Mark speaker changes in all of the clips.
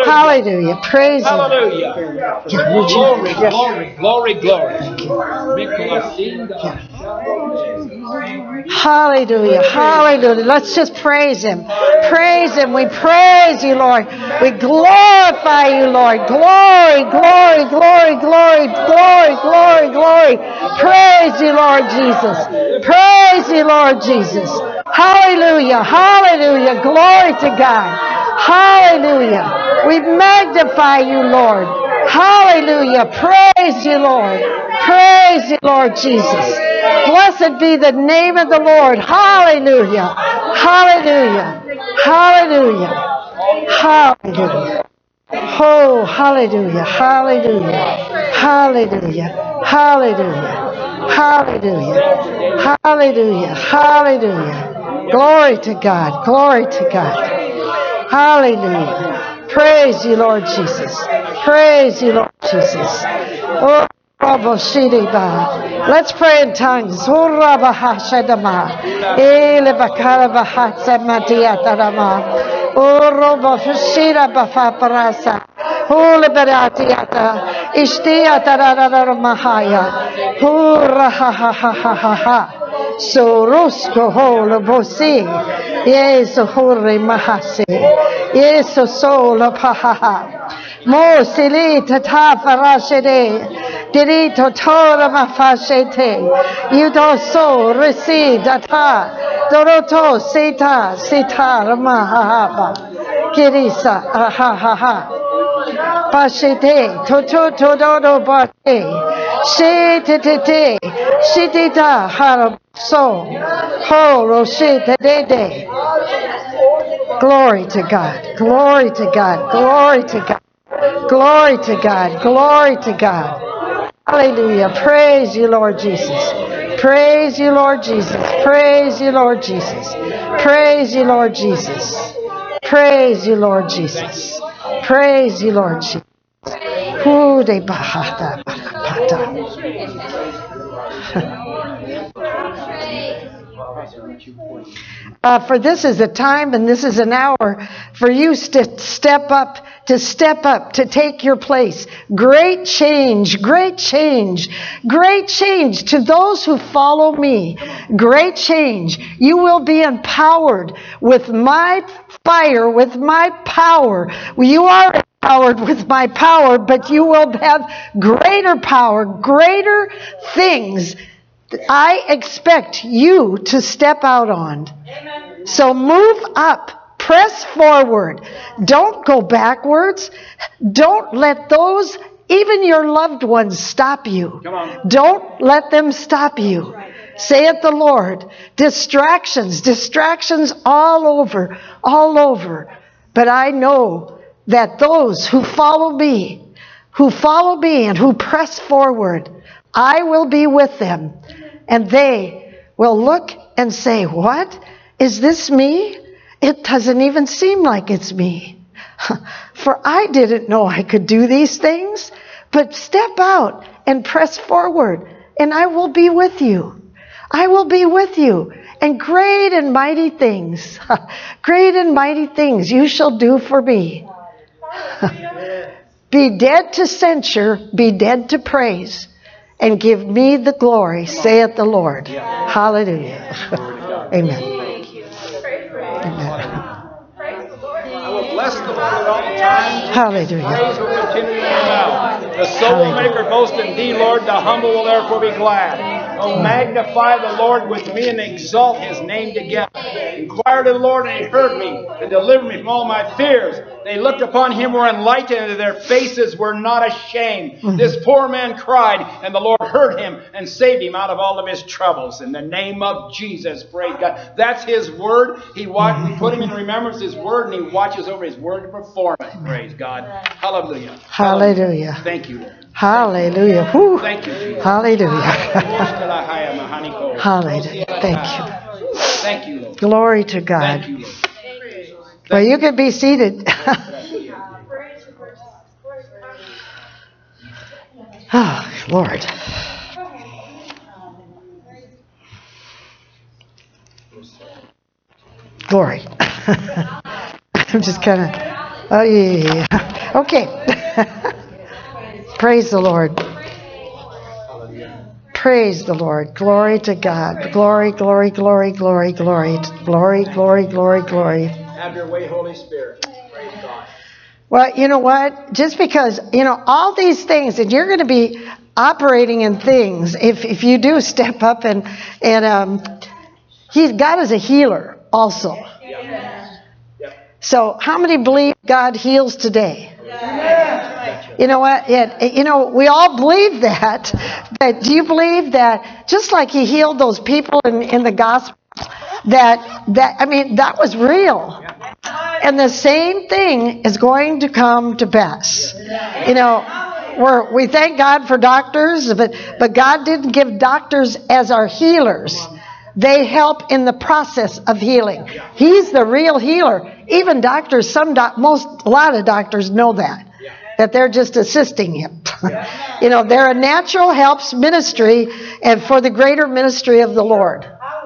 Speaker 1: Hallelujah. Praise you.
Speaker 2: Hallelujah. Glory, glory, glory, glory.
Speaker 1: Hallelujah. Hallelujah. Let's just praise Him. Praise Him. We praise you, Lord. We glorify you, Lord. Glory, glory, glory, glory, glory, glory, glory. Praise you, Lord Jesus. Praise you, Lord Jesus. Hallelujah. Hallelujah. Glory to God. Hallelujah. We magnify you, Lord. Hallelujah. Praise you, Lord. Praise you, Lord Jesus. Blessed be the name of the Lord. Hallelujah. Hallelujah. Hallelujah. Hallelujah. Oh, hallelujah. Hallelujah. Hallelujah. Hallelujah. Hallelujah. Hallelujah. Hallelujah. Glory to God. Glory to God. Hallelujah. Praise you, Lord Jesus. Praise you, Lord Jesus. Oh, let's pray in tongues. Holy Beratiata, Ishtiata Mahaya, Hurra ha ha ha ha ha ha. So Rusko Hola Bosi, Yes, Hurri Mahasi, Yes, Sola Pahaha. Mo silita ta farashede, dirito tora mafashete, yudo so resi data, doroto sita sita ramahaba, kirisa ahaha. Pashete, toto todo bate, shete, shitita harab so, horo shete de. Glory to God, glory to God, glory to God. Glory to God. Glory to God. Hallelujah. Praise you, Lord Jesus. Praise you, Lord Jesus. Praise you, Lord Jesus. Praise you, Lord Jesus. Praise you, Lord Jesus. Praise you, Lord Jesus. Who de bahata bahata. For this is a time and this is an hour for you to step up, to take your place. Great change, great change, great change to those who follow me. Great change. You will be empowered with my fire, with my power. You are empowered with my power, but you will have greater power, greater things I expect you to step out on. So move up, press forward. Don't go backwards. Don't let those, even your loved ones, stop you. Don't let them stop you. Saith the Lord. Distractions all over. But I know that those who follow me and who press forward, I will be with them. And they will look and say, what? Is this me? It doesn't even seem like it's me. For I didn't know I could do these things. But step out and press forward, and I will be with you. I will be with you. And great and mighty things you shall do for me. Be dead to censure, be dead to praise. And give me the glory, saith the Lord. Hallelujah. Amen. Amen.
Speaker 2: I will bless the Lord at all times.
Speaker 1: Hallelujah.
Speaker 2: Praise will continue in my mouth. The soul will make her boast in thee, Lord. The humble will therefore be glad. Oh, magnify the Lord with me and exalt his name together. Inquired of the Lord, and he heard me and delivered me from all my fears. They looked upon him, were enlightened, and their faces were not ashamed. This poor man cried, and the Lord heard him and saved him out of all of his troubles. In the name of Jesus, praise God. That's his word. We put him in remembrance of his word, and he watches over his word to perform it. Praise God. Hallelujah.
Speaker 1: Hallelujah.
Speaker 2: Thank you, Lord.
Speaker 1: Hallelujah. Whew.
Speaker 2: Thank you, Jesus.
Speaker 1: Hallelujah. Hallelujah. Thank you.
Speaker 2: Thank you, Lord.
Speaker 1: Glory to God.
Speaker 2: Thank you, Lord.
Speaker 1: Well, you can be seated. Oh, Lord. Glory. I'm just kind of, oh yeah. Okay. Praise the Lord. Praise the Lord. Glory to God. Glory, glory, glory, glory, glory. Glory, glory, glory, glory.
Speaker 2: Have your way, Holy Spirit. Praise God.
Speaker 1: Well, you know what? Just because, all these things, and you're going to be operating in things if you do step up and God is a healer also. So how many believe God heals today? You know what? We all believe that. But do you believe that just like he healed those people in the gospel, that was real. And the same thing is going to come to pass. We thank God for doctors, but God didn't give doctors as our healers. They help in the process of healing. He's the real healer. Even doctors, a lot of doctors know that they're just assisting him. They're a natural helps ministry and for the greater ministry of the Lord.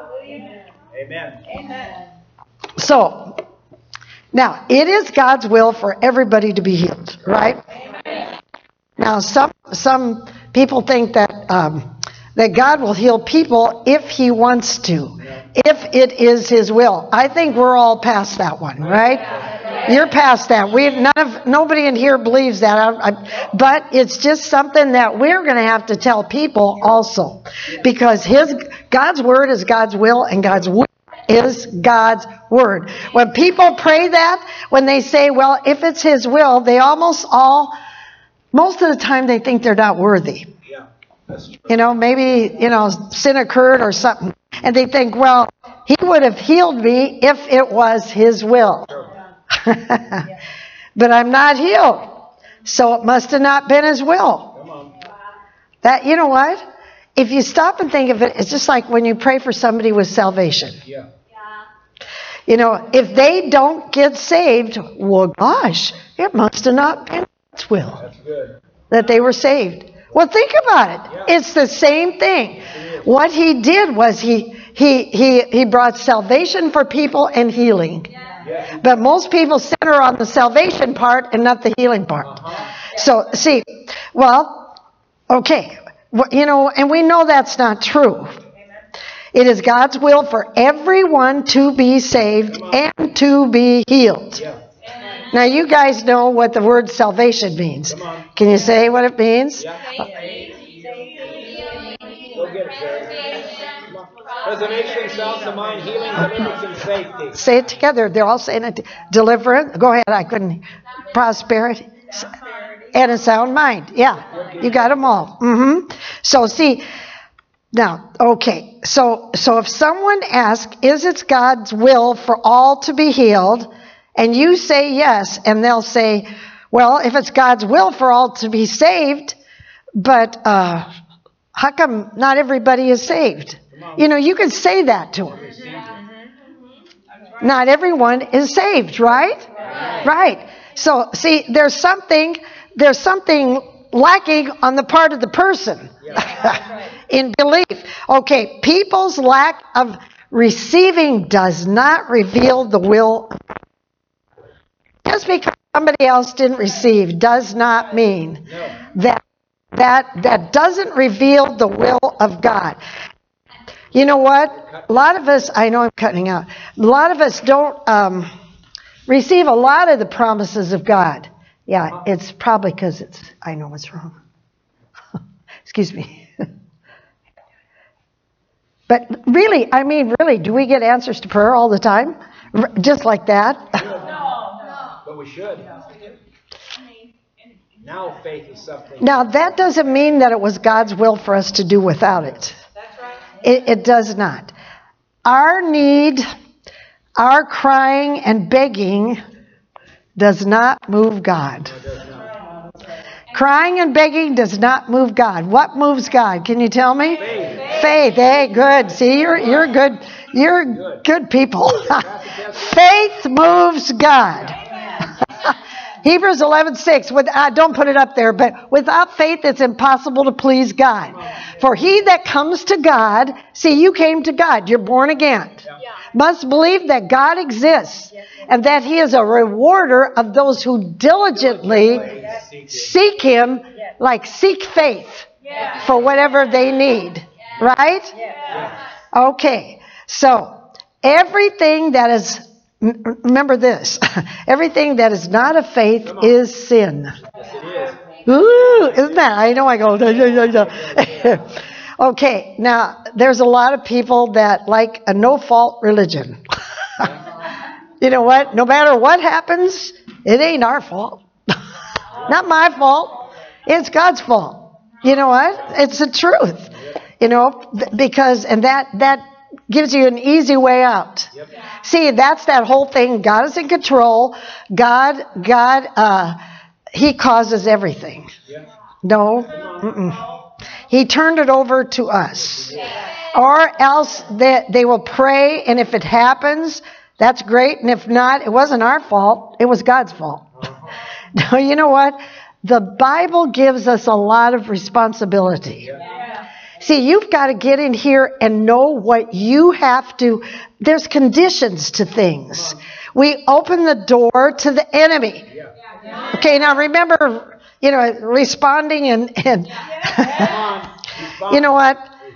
Speaker 2: Amen.
Speaker 1: So, now, it is God's will for everybody to be healed, right? Now, some people think that God will heal people if he wants to, if it is his will. I think we're all past that one, right? You're past that. Nobody in here believes that, but it's just something that we're going to have to tell people also, because God's word is God's will, and God's will is God's word. When people pray that, when they say, well, if it's his will, they most of the time they think they're not worthy.
Speaker 2: Yeah, that's true.
Speaker 1: Maybe, sin occurred or something. And they think, well, he would have healed me if it was his will. But I'm not healed. So it must have not been his will.
Speaker 2: Come on.
Speaker 1: That, you know what? If you stop and think of it, it's just like when you pray for somebody with salvation.
Speaker 2: Yeah.
Speaker 1: If they don't get saved, well, gosh, it must have not been God's will.
Speaker 2: That's good.
Speaker 1: That they were saved. Well, think about it.
Speaker 2: Yeah.
Speaker 1: It's the same thing. What he did was he brought salvation for people and healing.
Speaker 2: Yeah.
Speaker 1: But most people center on the salvation part and not the healing part. So, see, okay. And we know that's not true. It is God's will for everyone to be saved and to be healed.
Speaker 2: Yeah.
Speaker 1: Now, you guys know what the word salvation means.
Speaker 2: Come on.
Speaker 1: Can you say what it means?
Speaker 2: Yeah. Go get it, Jerry. Come on. Preservation, sound mind, healing, deliverance, and safety.
Speaker 1: Say it together. They're all saying it. Deliverance. Go ahead. I couldn't. Prosperity. And a sound mind. Yeah. You got them all. So, see. Now, okay. So if someone asks, is it God's will for all to be healed? And you say yes, and they'll say, well, if it's God's will for all to be saved, but how come not everybody is saved? You can say that to them. Not everyone is saved, right? Right. So, see, there's something lacking on the part of the person in belief. Okay, people's lack of receiving does not reveal the will of God. Just because somebody else didn't receive does not mean that doesn't reveal the will of God. You know what? A lot of us, I know I'm cutting out, a lot of us don't receive a lot of the promises of God. Yeah, it's probably because I know what's wrong. Excuse me. But really, do we get answers to prayer all the time? Just like that?
Speaker 2: But we should. Now faith is something.
Speaker 1: Now, that doesn't mean that it was God's will for us to do without it.
Speaker 3: That's right.
Speaker 1: It does not. Our need, our crying and begging does not move God. Crying and begging does not move God. What moves God? Can you tell me? Faith. Hey, good. See, you're good. You're good people. Faith moves God. Hebrews 11:6. Don't put it up there, but without faith it's impossible to please God. For he that comes to God, see, you came to God, you're born again, must believe that God exists and that he is a rewarder of those who diligently seek him, like seek faith for whatever they need. Right? Okay. So, everything that is, remember this, everything that is not of faith is sin. Ooh, isn't that? I know I go, Okay, now, there's a lot of people that like a no-fault religion. You know what? No matter what happens, it ain't our fault. Not my fault. It's God's fault. You know what? It's the truth. You know, because, and that gives you an easy way out. See, that's that whole thing. God is in control. God, he causes everything. No. He turned it over to us. Or else they will pray, and if it happens, that's great. And if not, it wasn't our fault. It was God's fault. Now, you know what? The Bible gives us a lot of responsibility. See, you've got to get in here and know what you have to. There's conditions to things. We open the door to the enemy. Okay, now remember, responding and you know what?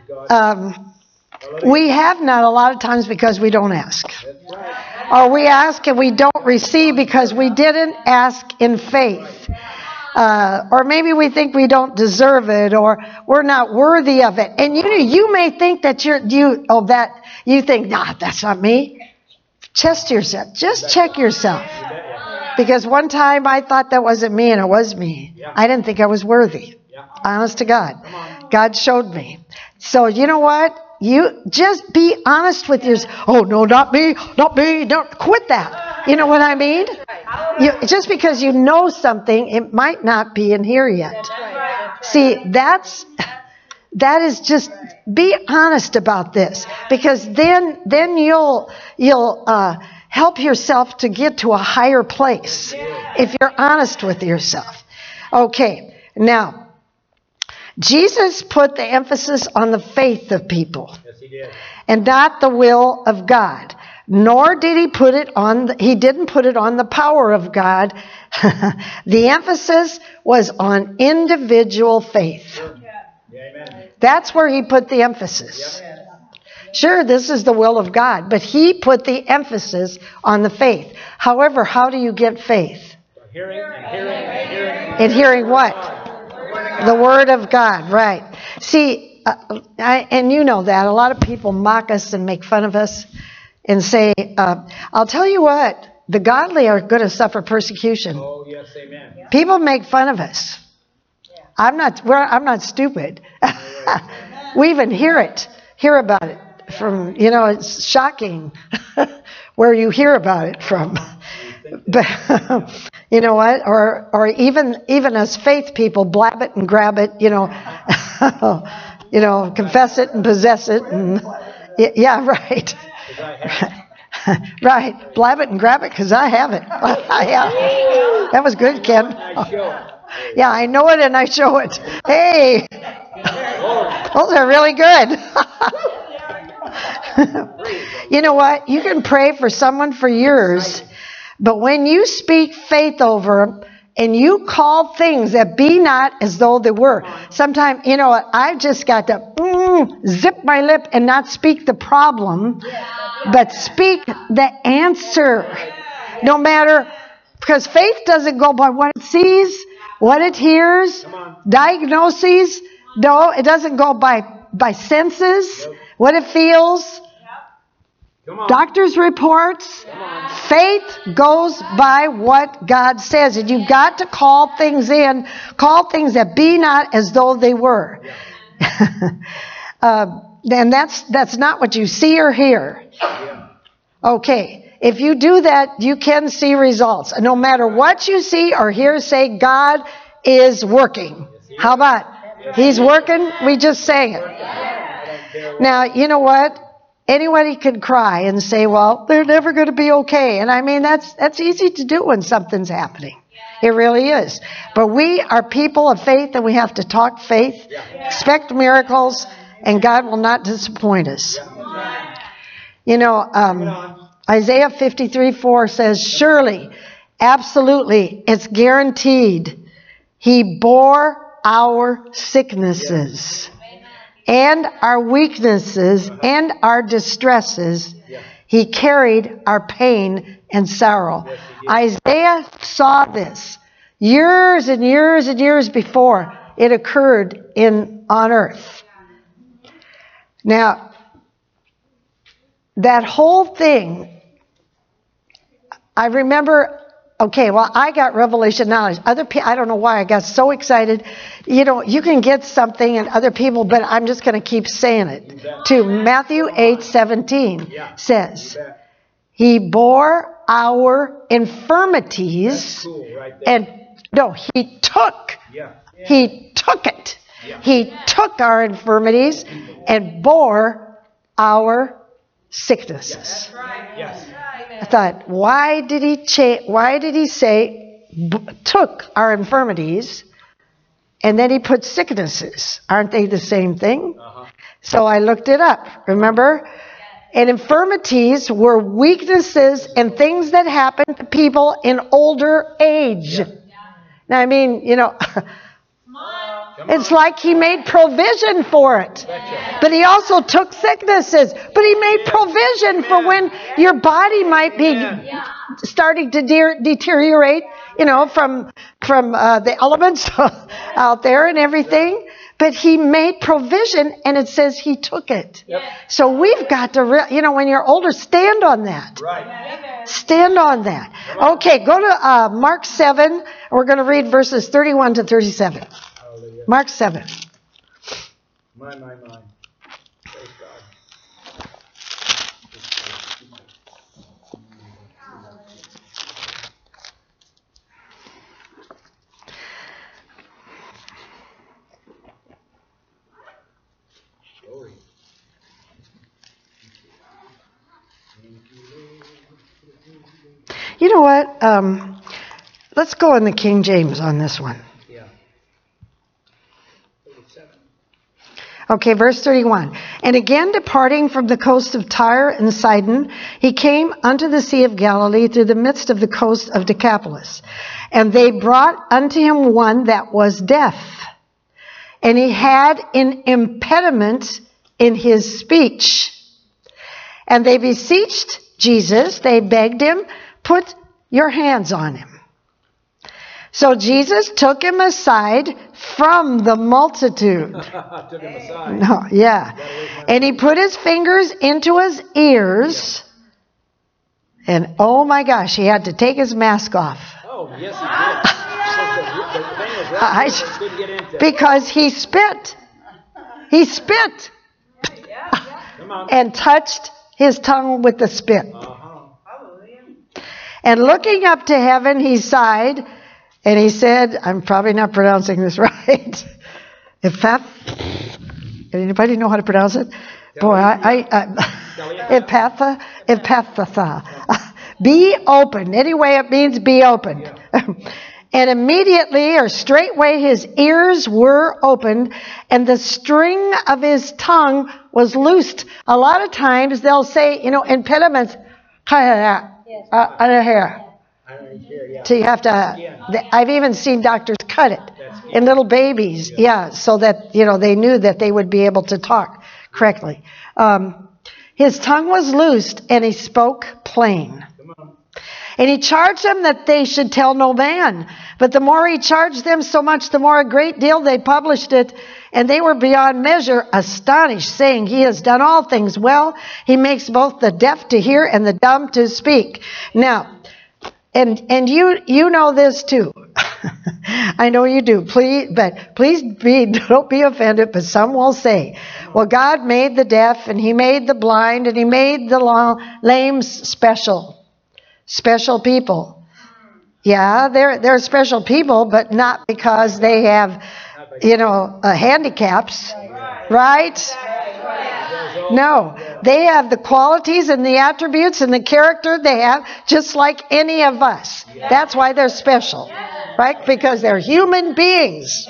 Speaker 1: We have not a lot of times because we don't ask. Or we ask and we don't receive because we didn't ask in faith. Or maybe we think we don't deserve it, or we're not worthy of it. And you may think that you think, nah, that's not me. Test yourself. Just check yourself. Because one time I thought that wasn't me, and it was me. I didn't think I was worthy. Honest to God. God showed me. So you know what? You just be honest with yourself. Oh, no, not me. Don't quit that. You know what I mean? Just because you know something, it might not be in here yet. See, that is just, be honest about this, because then you'll help yourself to get to a higher place if you're honest with yourself. Okay, now, Jesus put the emphasis on the faith of people.
Speaker 2: Yes, he did.
Speaker 1: And not the will of God. Nor did he put it on, he didn't put it on the power of God. The emphasis was on individual faith.
Speaker 2: Amen.
Speaker 1: That's where he put the emphasis. Sure, this is the will of God, but he put the emphasis on the faith. However, how do you get faith?
Speaker 2: Hearing and hearing and hearing.
Speaker 1: And hearing what? The Word of God, right. See, and you know that. A lot of people mock us and make fun of us and say, I'll tell you what, the godly are going to suffer persecution.
Speaker 2: Oh, yes, amen.
Speaker 1: People make fun of us. I'm not stupid. We even hear about it from, it's shocking where you hear about it from. But you know what? Or even as faith people, blab it and grab it, confess it and possess it, and yeah, right. Right. Blab it and grab it because I have it. Yeah. That was good, Ken. Yeah, I know it and I show it. Hey, those are really good. You know what? You can pray for someone for years, but when you speak faith over them and you call things that be not as though they were, sometimes, I've just got to zip my lip and not speak the problem, but speak the answer. No matter, because faith doesn't go by what it sees, what it hears, diagnoses. No, it doesn't go by senses, what it feels, doctor's reports. Faith goes by what God says. And you've got to call things that be not as though they were. And that's not what you see or hear. Okay. If you do that, you can see results. And no matter what you see or hear, say, God is working. How about? He's working. We just sang it. Now, you know what? Anybody can cry and say, well, they're never going to be okay. And I mean, that's easy to do when something's happening. It really is. But we are people of faith, and we have to talk faith, expect miracles, and God will not disappoint us. You know, Isaiah 53:4 says, surely, absolutely, it's guaranteed. He bore our sicknesses and our weaknesses and our distresses. He carried our pain and sorrow. Isaiah saw this years and years and years before it occurred on earth. Now, that whole thing, I remember, okay, well, I got revelation knowledge. Other people, I don't know why I got so excited. You know, you can get something and other people, but I'm just going to keep saying it too. Matthew 8:17 says, he bore our infirmities and, no, he took it. He took our infirmities and bore our sicknesses. I thought, why did he say took our infirmities and then he put sicknesses? Aren't they the same thing? So I looked it up, remember? And infirmities were weaknesses and things that happened to people in older age. Now, I mean, you know, it's like he made provision for it. But he also took sicknesses. But he made provision for when your body might be starting to deteriorate, you know, from the elements out there and everything. But he made provision, and it says he took it. So we've got to, you know, when you're older, stand on that. Stand on that. Okay, go to Mark 7. We're going to read verses 31 to 37. Mark 7.
Speaker 2: My. Praise God. Glory.
Speaker 1: You know what? Let's go in the King James on this one. Okay, verse 31. And again, departing from the coast of Tyre and Sidon, he came unto the Sea of Galilee through the midst of the coast of Decapolis. And they brought unto him one that was deaf, and he had an impediment in his speech. And they beseeched Jesus, they begged him, put your hands on him. So Jesus took him aside from the multitude.
Speaker 2: Took him aside.
Speaker 1: No, yeah. And he put his fingers into his ears. And oh my gosh, he had to take his mask off.
Speaker 2: Oh, yes, he did. The thing was right there, he couldn't get into.
Speaker 1: Because he spit. He spit.
Speaker 2: Come on.
Speaker 1: And touched his tongue with the spit. And looking up to heaven, he sighed. And he said, I'm probably not pronouncing this right. Anybody know how to pronounce it? Boy, Epaphatha. Be open. Anyway, it means be opened. And immediately or straightway his ears were opened and the string of his tongue was loosed. A lot of times they'll say, you know, impediments. So you have to, I've even seen doctors cut it in little babies. Yeah, so that, you know, they knew that they would be able to talk correctly. His tongue was loosed and he spoke plain. And he charged them that they should tell no man. But the more he charged them, so much the more a great deal they published it. And they were beyond measure astonished, saying, he has done all things well. He makes both the deaf to hear and the dumb to speak. Now, and you know this too. I know you do. Please don't be offended, but some will say, well, God made the deaf and he made the blind and he made the lame special people. Yeah, they're special people, but not because they have, you know, handicaps, right? No, they have the qualities and the attributes and the character they have just like any of us. That's why they're special, right? Because they're human beings.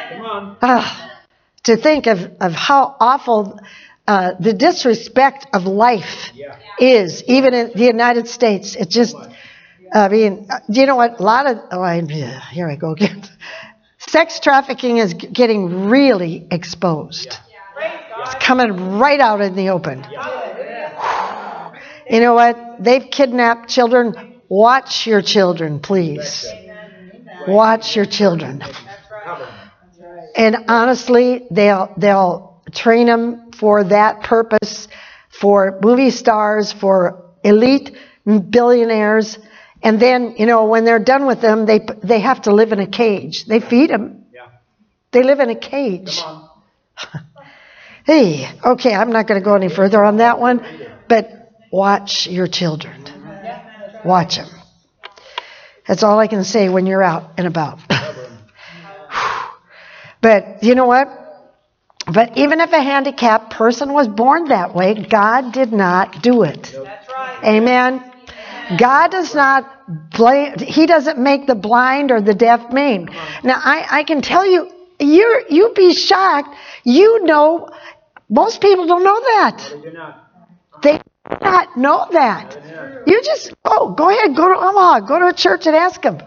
Speaker 1: To think of how awful the disrespect of life is, even in the United States. It just, I mean, you know what? A lot of, here I go again. Sex trafficking is getting really exposed. It's coming right out in the open. You know what? They've kidnapped children. Watch your children, please. Watch your children. And honestly, they'll train them for that purpose, for movie stars, for elite billionaires. And then, you know, when they're done with them, they have to live in a cage. They feed them. They live in a cage. Hey, okay, I'm not going to go any further on that one, but watch your children. Watch them. That's all I can say when you're out and about. But you know what? But even if a handicapped person was born that way, God did not do it. Amen. God does not blame. He doesn't make the blind or the deaf maimed. Now, I can tell you, you'd be shocked. You know, most people don't know that. They do not know that. You just, go ahead, go to Omaha, go to a church and ask them.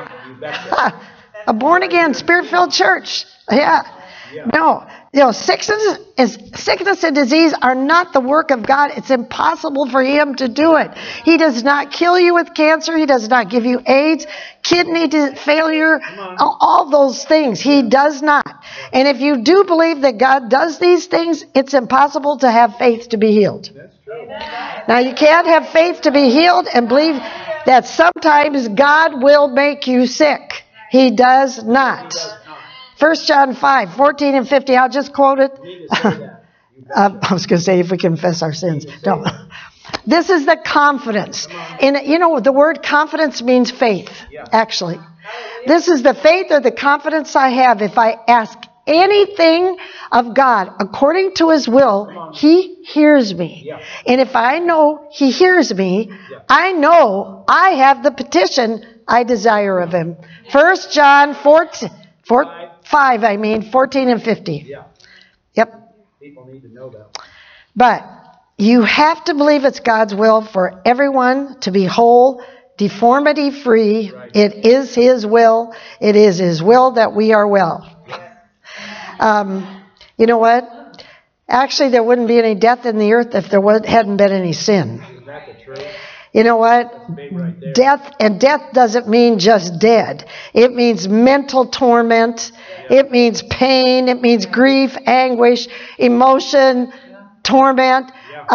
Speaker 1: A born-again, spirit-filled church. Yeah. No. You know, sickness and disease are not the work of God. It's impossible for Him to do it. He does not kill you with cancer. He does not give you AIDS, kidney failure, all those things. He does not. And if you do believe that God does these things, it's impossible to have faith to be healed. Now, you can't have faith to be healed and believe that sometimes God will make you sick. He does not. 1 John 5, 14 and 50. I'll just quote it. I was going to say if we confess our sins. No. This is the confidence. And you know, the word confidence means faith, actually. This is the faith or the confidence I have if I ask anything of God according to His will, He hears me. And if I know He hears me, I know I have the petition I desire of Him. 1 John 5, 14 and 50. Yep.
Speaker 2: People need to know that.
Speaker 1: But you have to believe it's God's will for everyone to be whole, deformity free. It is His will. It is His will that we are well. You know what? Actually, there wouldn't be any death in the earth if there hadn't been any sin. You know what? Death doesn't mean just dead. It means mental torment. It means pain. It means grief, anguish, emotion, torment.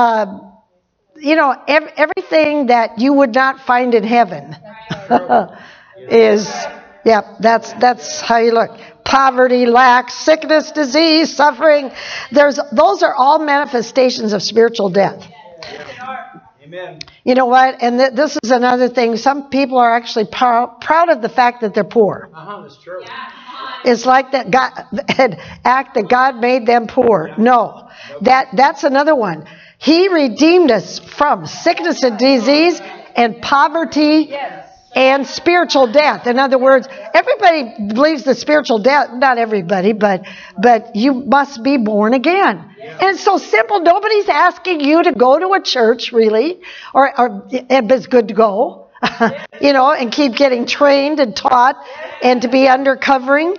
Speaker 1: You know, everything that you would not find in heaven is, that's how you look. Poverty, lack, sickness, disease, suffering. Those are all manifestations of spiritual death.
Speaker 2: Amen.
Speaker 1: You know what? And this is another thing. Some people are actually proud of the fact that they're poor.
Speaker 2: That's true.
Speaker 1: It's like that act that God made them poor. No, that's another one. He redeemed us from sickness and disease and poverty and spiritual death. In other words, everybody believes the spiritual death. Not everybody, but you must be born again. And it's so simple. Nobody's asking you to go to a church, really, or it's good to go, you know, and keep getting trained and taught and to be under covering.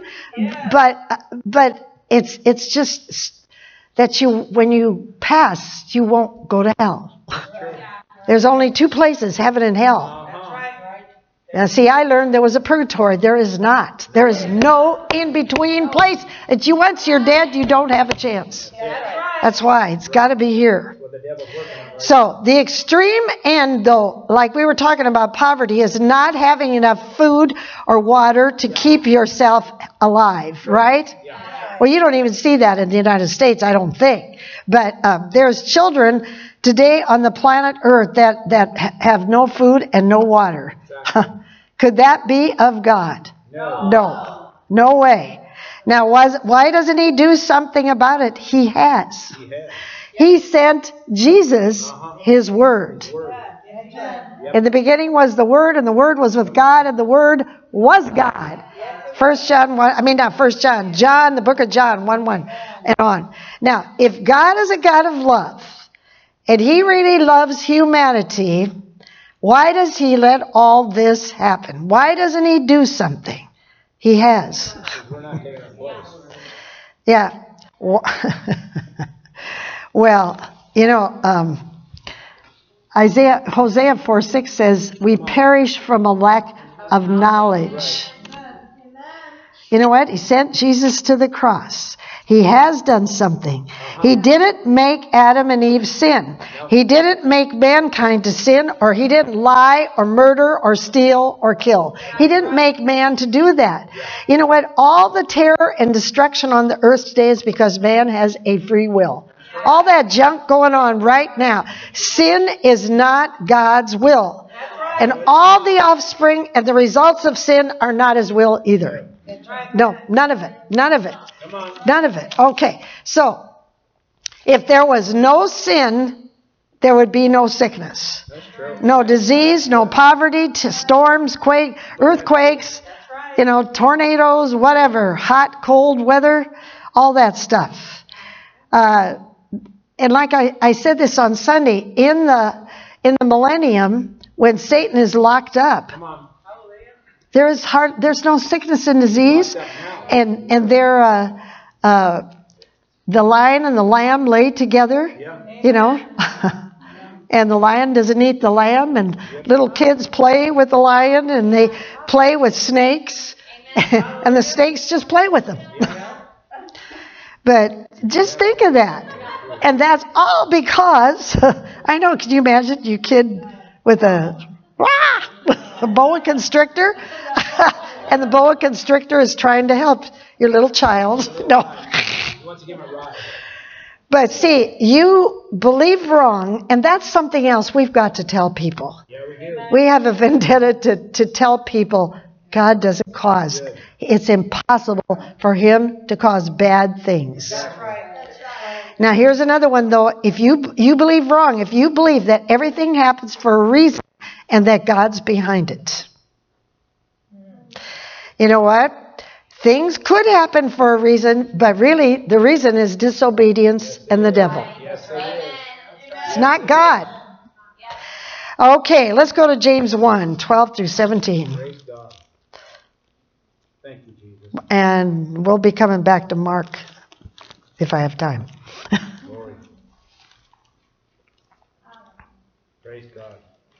Speaker 1: But it's just that when you pass, you won't go to hell. There's only two places, heaven and hell. Now, see, I learned there was a purgatory. There is not. There is no in-between place. Once you're dead, you don't have a chance. That's why. It's got to be here. So, the extreme end, though, like we were talking about poverty, is not having enough food or water to keep yourself alive, right? Well, you don't even see that in the United States, I don't think. But there's children today on the planet Earth that have no food and no water. Could that be of God? No way. Now, why doesn't He do something about it? He has. He sent Jesus, his word. In the beginning was the Word, and the Word was with God, and the Word was God. John, the book of John, 1:1 and on. Now, if God is a God of love, and he really loves humanity, why does he let all this happen? Why doesn't he do something? He has.
Speaker 2: We're not taking our place.
Speaker 1: Yeah. Well, Hosea 4:6 says, we perish from a lack of knowledge. You know what? He sent Jesus to the cross. He has done something. He didn't make Adam and Eve sin. He didn't make mankind to sin, or he didn't lie or murder or steal or kill. He didn't make man to do that. You know what? All the terror and destruction on the earth today is because man has a free will. All that junk going on right now. Sin is not God's will. And all the offspring and the results of sin are not his will either. No, none of it. None of it. None of it. Okay, so if there was no sin, there would be no sickness. No disease, no poverty, storms, earthquakes, tornadoes, whatever, hot, cold weather, all that stuff. And like I said this on Sunday, in the millennium, when Satan is locked up, there's no sickness and disease, and the lion and the lamb lay together, and the lion doesn't eat the lamb, and little kids play with the lion, and they play with snakes, and the snakes just play with them. But just think of that. And that's all because, I know, can you imagine your kid with a boa constrictor? And the boa constrictor is trying to help your little child. No. But see, you believe wrong, and that's something else we've got to tell people. We have a vendetta to tell people God doesn't cause. It's impossible for him to cause bad things. Now, here's another one, though. If you believe wrong, if you believe that everything happens for a reason and that God's behind it. You know what? Things could happen for a reason, but really the reason is disobedience and the devil. It's not God. Okay, let's go to James 1:12 through 17.
Speaker 2: Praise God. Thank you, Jesus.
Speaker 1: And we'll be coming back to Mark if I have time.
Speaker 2: Glory. Praise God.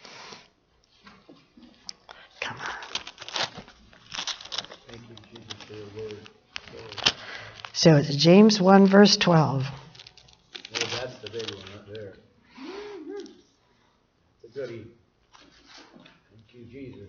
Speaker 1: Come on.
Speaker 2: Thank you, Jesus, for your word. Glory.
Speaker 1: So it's James 1, verse 12.
Speaker 2: Oh, that's the big one right there. It's a goodie. Thank you, Jesus.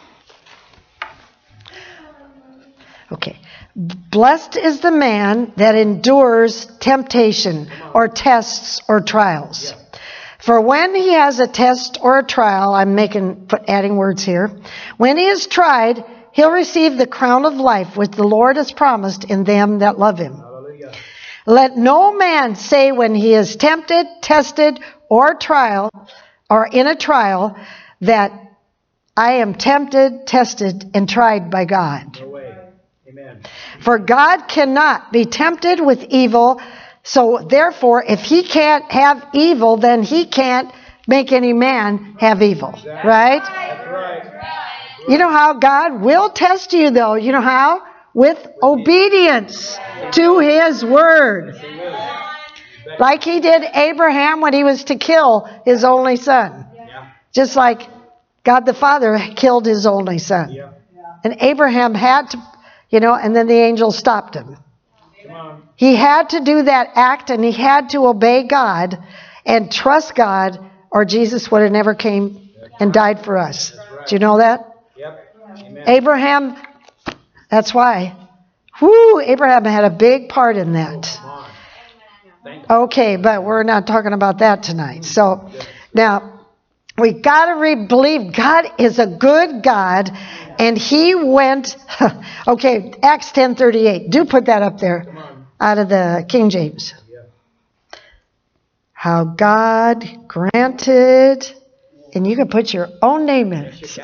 Speaker 1: Okay. Blessed is the man that endures temptation or tests or trials. For when he has a test or a trial, adding words here. When he is tried, he'll receive the crown of life which the Lord has promised in them that love him.
Speaker 2: Hallelujah.
Speaker 1: Let no man say when he is tempted, tested, or in a trial, that I am tempted, tested, and tried by God.
Speaker 2: No way. Amen.
Speaker 1: For God cannot be tempted with evil, so therefore, if he can't have evil, then he can't make any man have evil.
Speaker 2: Exactly.
Speaker 1: Right?
Speaker 2: That's right.
Speaker 1: You know how God will test you, though. You know how? With obedience to his word. Like he did Abraham when he was to kill his only son.
Speaker 2: Yeah.
Speaker 1: Just like God the Father killed his only son.
Speaker 2: Yeah.
Speaker 1: And Abraham had to, and then the angel stopped him.
Speaker 2: Come on.
Speaker 1: He had to do that act, and he had to obey God and trust God, or Jesus would have never came and died for us. Do you know that?
Speaker 2: Yep. Amen.
Speaker 1: Abraham, that's why. Abraham had a big part in that.
Speaker 2: Come on. Thank you.
Speaker 1: Okay, but we're not talking about that tonight. So now we got to believe God is a good God, and he went. Okay, Acts 10:38. Do put that up there out of the King James.
Speaker 2: Yeah.
Speaker 1: how God granted, and you can put your own name in it.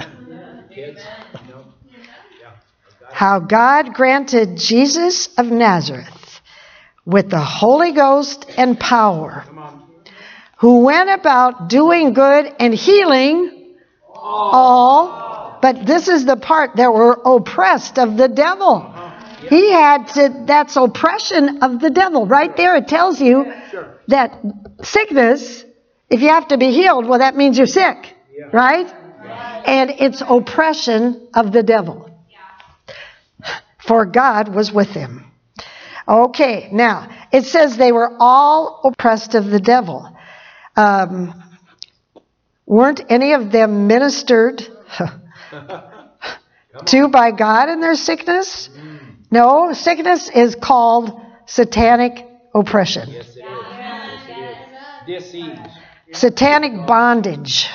Speaker 1: How God granted Jesus of Nazareth with the Holy Ghost and power, who went about doing good and healing all, but this is the part that were oppressed of the devil. He had to, that's oppression of the devil. Right there it tells you that sickness, if you have to be healed, well, that means you're sick, right? And it's oppression of the devil. For God was with him. Okay, now, it says they were all oppressed of the devil. Weren't any of them ministered to by God in their sickness? No, sickness is called satanic oppression.
Speaker 2: Yes, it is. Yes, it is. Disease.
Speaker 1: Satanic bondage.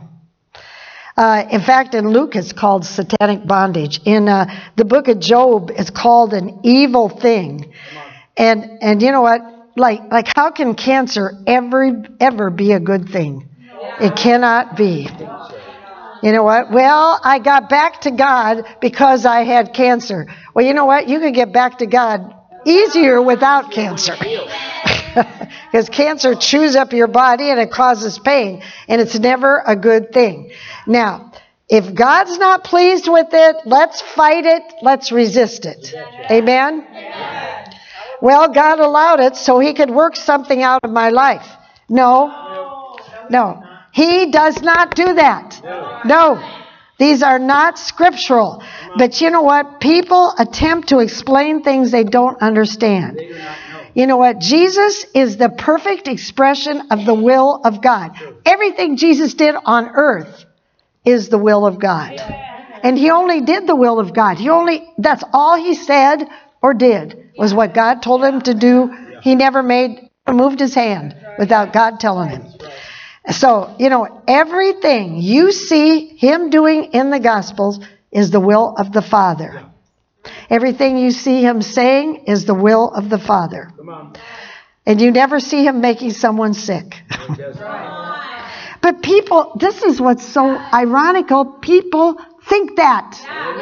Speaker 1: In fact, in Luke, it's called satanic bondage. In the book of Job, it's called an evil thing. And you know what? Like how can cancer ever be a good thing? It cannot be. You know what? Well, I got back to God because I had cancer. Well, you know what? You can get back to God easier without cancer. Because cancer chews up your body and it causes pain. And it's never a good thing. Now, if God's not pleased with it, let's fight it. Let's resist it. Amen? Well, God allowed it so he could work something out of my life. No. He does not do that. No. These are not scriptural. But you know what? People attempt to explain things they don't understand. You know what? Jesus is the perfect expression of the will of God. Everything Jesus did on earth is the will of God. And he only did the will of God. That's all he said or did was what God told him to do. He never moved his hand without God telling him. So, you know, everything you see him doing in the Gospels is the will of the Father. Everything you see him saying is the will of the Father. And you never see him making someone sick. But people, this is what's so ironical. People think that.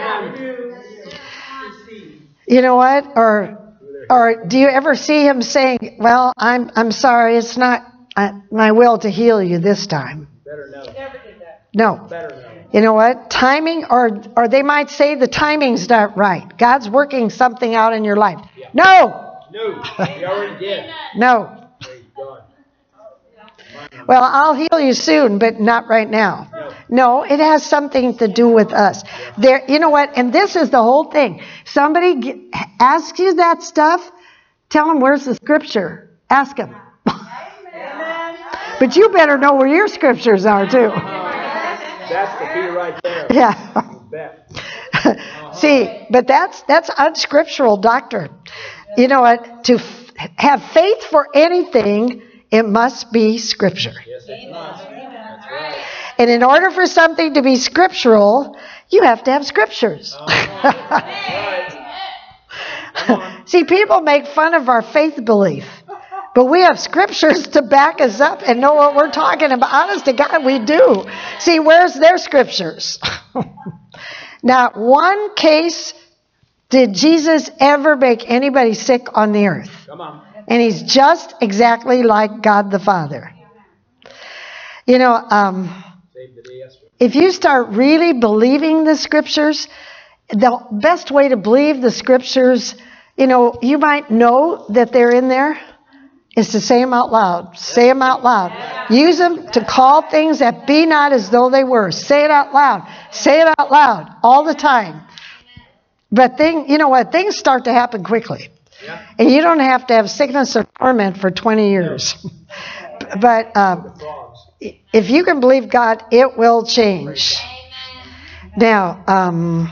Speaker 1: You know what? Or do you ever see him saying, well, I'm sorry, it's not my will to heal you this time. No. You know what? Timing, or they might say the timing's not right. God's working something out in your life. No. He already did. No. Well, I'll heal you soon, but not right now. No, it has something to do with us. You know what? And this is the whole thing. Somebody asks you that stuff, tell them, where's the scripture? Ask them. But you better know where your scriptures are, too.
Speaker 2: That's the key right there.
Speaker 1: Yeah. See, but that's unscriptural doctrine. You know what? To have faith for anything, it must be scripture.
Speaker 2: Yes, it must. That's right.
Speaker 1: And in order for something to be scriptural, you have to have scriptures. See, people make fun of our faith belief. But we have scriptures to back us up and know what we're talking about. Honest to God, we do. See, where's their scriptures? Not one case did Jesus ever make anybody sick on the earth.
Speaker 2: Come on.
Speaker 1: And he's just exactly like God the Father. You know, if you start really believing the scriptures, the best way to believe the scriptures, you know, you might know that they're in there, is to say them out loud. Say them out loud. Use them to call things that be not as though they were. Say it out loud. Say it out loud all the time. But you know what? Things start to happen quickly. And you don't have to have sickness or torment for 20 years. But if you can believe God, it will change. Now,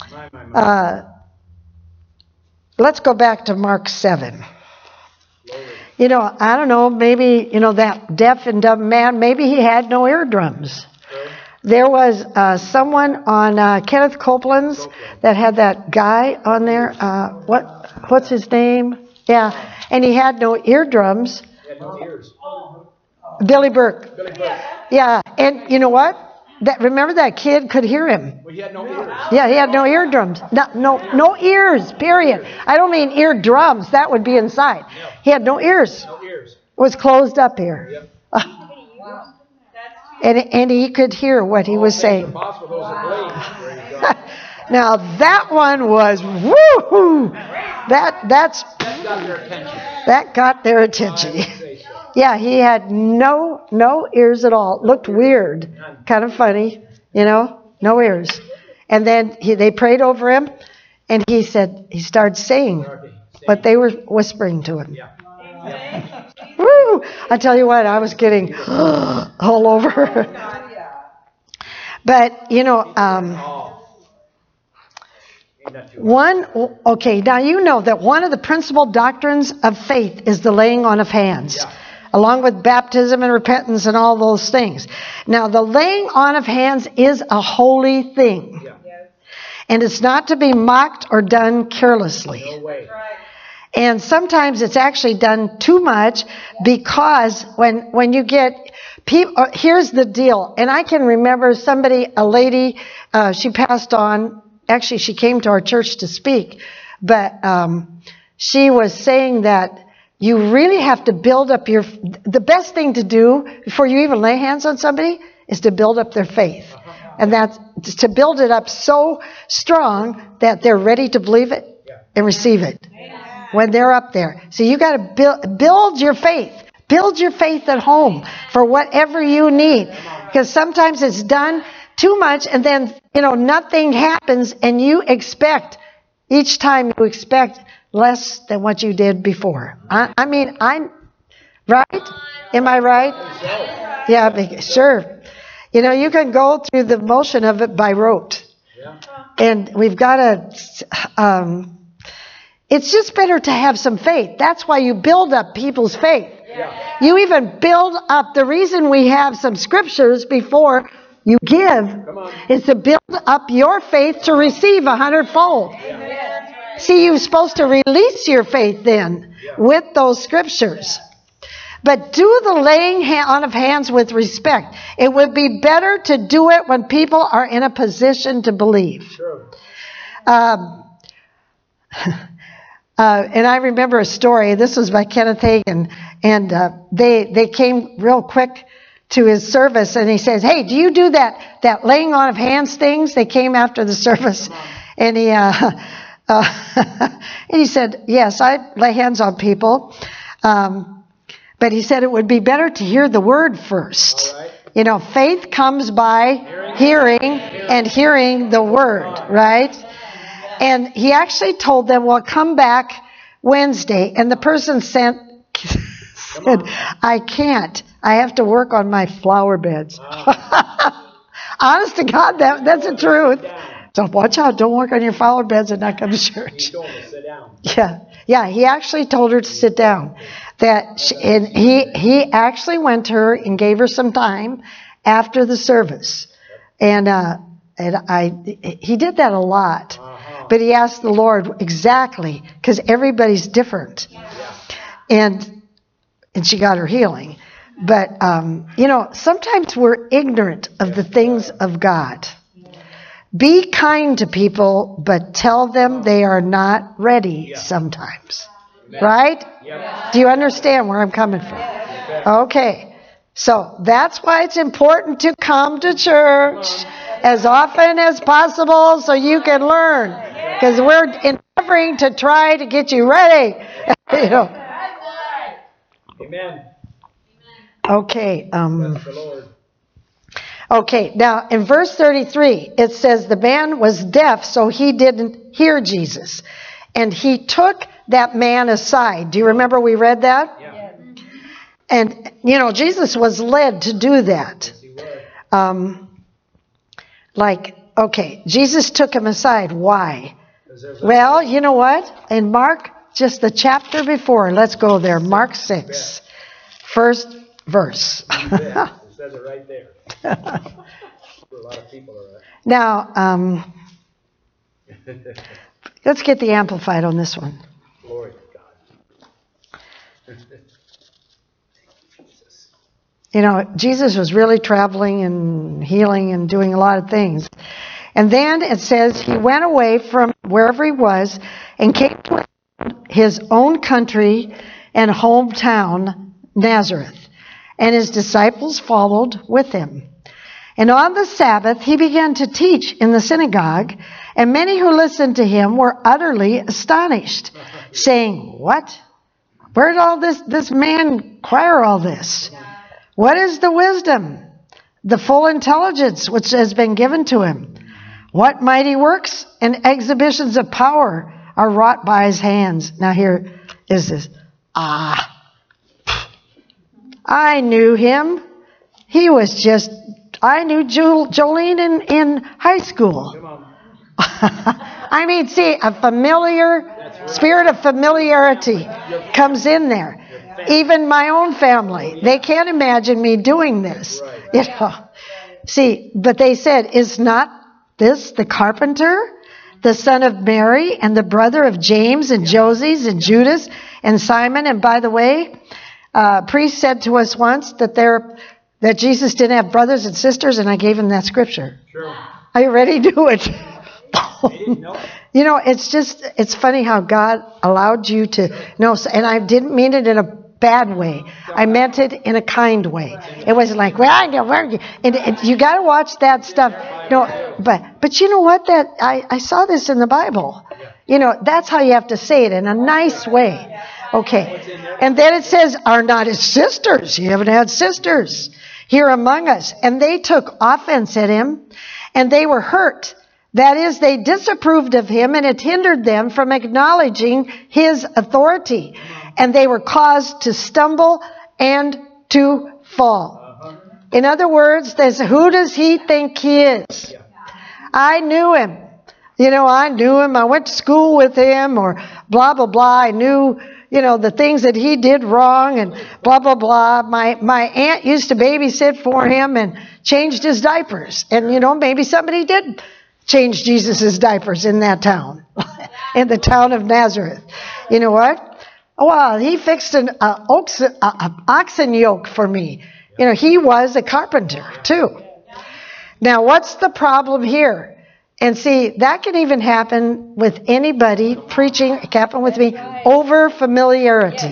Speaker 1: let's go back to Mark 7. You know, I don't know, maybe, you know, that deaf and dumb man, maybe he had no eardrums. There was someone on Kenneth Copeland's that had that guy on there. What's his name? Yeah, and he had no eardrums.
Speaker 2: He had no ears.
Speaker 1: Billy Burke.
Speaker 2: Billy Burke.
Speaker 1: Yeah, and you know what? Remember that kid could hear him.
Speaker 2: Well, he had no ears.
Speaker 1: Yeah, he had no eardrums. No ears, period. I don't mean eardrums. That would be inside. He had no ears.
Speaker 2: No ears.
Speaker 1: It was closed up here. And he could hear what he was saying. Now that one was woohoo! That got their attention. Yeah, he had no ears at all. Looked weird, kind of funny, no ears. And then they prayed over him, and he started saying what they were whispering to him. Woo! I tell you what, I was getting all over. But now you know that one of the principal doctrines of faith is the laying on of hands. Along with baptism and repentance and all those things. Now, the laying on of hands is a holy thing. And it's not to be mocked or done carelessly.
Speaker 2: No way.
Speaker 1: And sometimes it's actually done too much, because when you get people, here's the deal. And I can remember a lady, she passed on. Actually, she came to our church to speak. But she was saying that you really have to build up the best thing to do before you even lay hands on somebody is to build up their faith. And that's to build it up so strong that they're ready to believe it and receive it when they're up there. So you got to build your faith. Build your faith at home for whatever you need. Because sometimes it's done too much, and then, nothing happens, and each time you expect less than what you did before. I'm right? Am I right? Yeah, sure. You can go through the motion of it by rote. And we've got to, it's just better to have some faith. That's why you build up people's faith. You even build up, the reason we have some scriptures before you give is to build up your faith to receive 100-fold. See, you're supposed to release your faith then with those scriptures. But do the laying on of hands with respect. It would be better to do it when people are in a position to believe. And I remember a story. This was by Kenneth Hagin. And they came real quick to his service. And he says, hey, do you do that laying on of hands things? They came after the service. And he... and he said, yes, I lay hands on people. But he said it would be better to hear the word first. Faith comes by hearing and hearing the word, right? And he actually told them, well, come back Wednesday. And the person said, I can't. I have to work on my flower beds. Honest to God, that's the truth. So watch out, don't work on your flower beds and not come to church.
Speaker 2: He told her to sit down.
Speaker 1: Yeah, he actually told her to sit down. And he actually went to her and gave her some time after the service. And he did that a lot. But he asked the Lord exactly, because everybody's different. And she got her healing. But, sometimes we're ignorant of the things of God. Be kind to people, but tell them they are not ready sometimes. Right? Do you understand where I'm coming from? Okay. So that's why it's important to come to church as often as possible so you can learn. Because we're endeavoring to try to get you ready.
Speaker 2: Amen.
Speaker 1: Okay.
Speaker 2: Bless the Lord.
Speaker 1: Okay, now in verse 33, it says the man was deaf, so he didn't hear Jesus. And he took that man aside. Do you remember we read that?
Speaker 2: Yeah.
Speaker 1: And, Jesus was led to do that. Jesus took him aside. Why? Well, you know what? In Mark, just the chapter before, let's go there. Mark 6, first verse.
Speaker 2: It says it right there. A lot of people are.
Speaker 1: Now, let's get the Amplified on this one.
Speaker 2: Glory to God.
Speaker 1: Jesus was really traveling and healing and doing a lot of things. And then it says he went away from wherever he was and came to his own country and hometown, Nazareth. And his disciples followed with him. And on the Sabbath, he began to teach in the synagogue, and many who listened to him were utterly astonished, saying, "What? Where did all this man acquire all this? What is the wisdom, the full intelligence which has been given to him? What mighty works and exhibitions of power are wrought by his hands?" Now here is this. I knew him. I knew Jolene in high school. I mean, see, a spirit of familiarity comes in there. Even my own family, they can't imagine me doing this. See, but they said, "Is not this the carpenter, the son of Mary, and the brother of James and Joses and Judas and Simon?" And by the way, priest said to us once that Jesus didn't have brothers and sisters, and I gave him that scripture. Sure. Are you ready to do it? It's funny how God allowed you to know, and I didn't mean it in a bad way. I meant it in a kind way. It wasn't like, "Well, I know where you," and you got to watch that stuff. No, but you know what? That I saw this in the Bible. That's how you have to say it, in a nice way. Okay. And then it says, "Are not his sisters? You haven't had sisters here among us." And they took offense at him, and they were hurt. That is, they disapproved of him, and it hindered them from acknowledging his authority. And they were caused to stumble and to fall. In other words, who does he think he is? I knew him. I knew him. I went to school with him, or blah, blah, blah. I knew, the things that he did wrong, and blah, blah, blah. My aunt used to babysit for him and changed his diapers. And, maybe somebody did change Jesus' diapers in that town, in the town of Nazareth. You know what? Well, he fixed an oxen yoke for me. He was a carpenter too. Now, what's the problem here? And see, that can even happen with anybody preaching, it happened with me, over familiarity.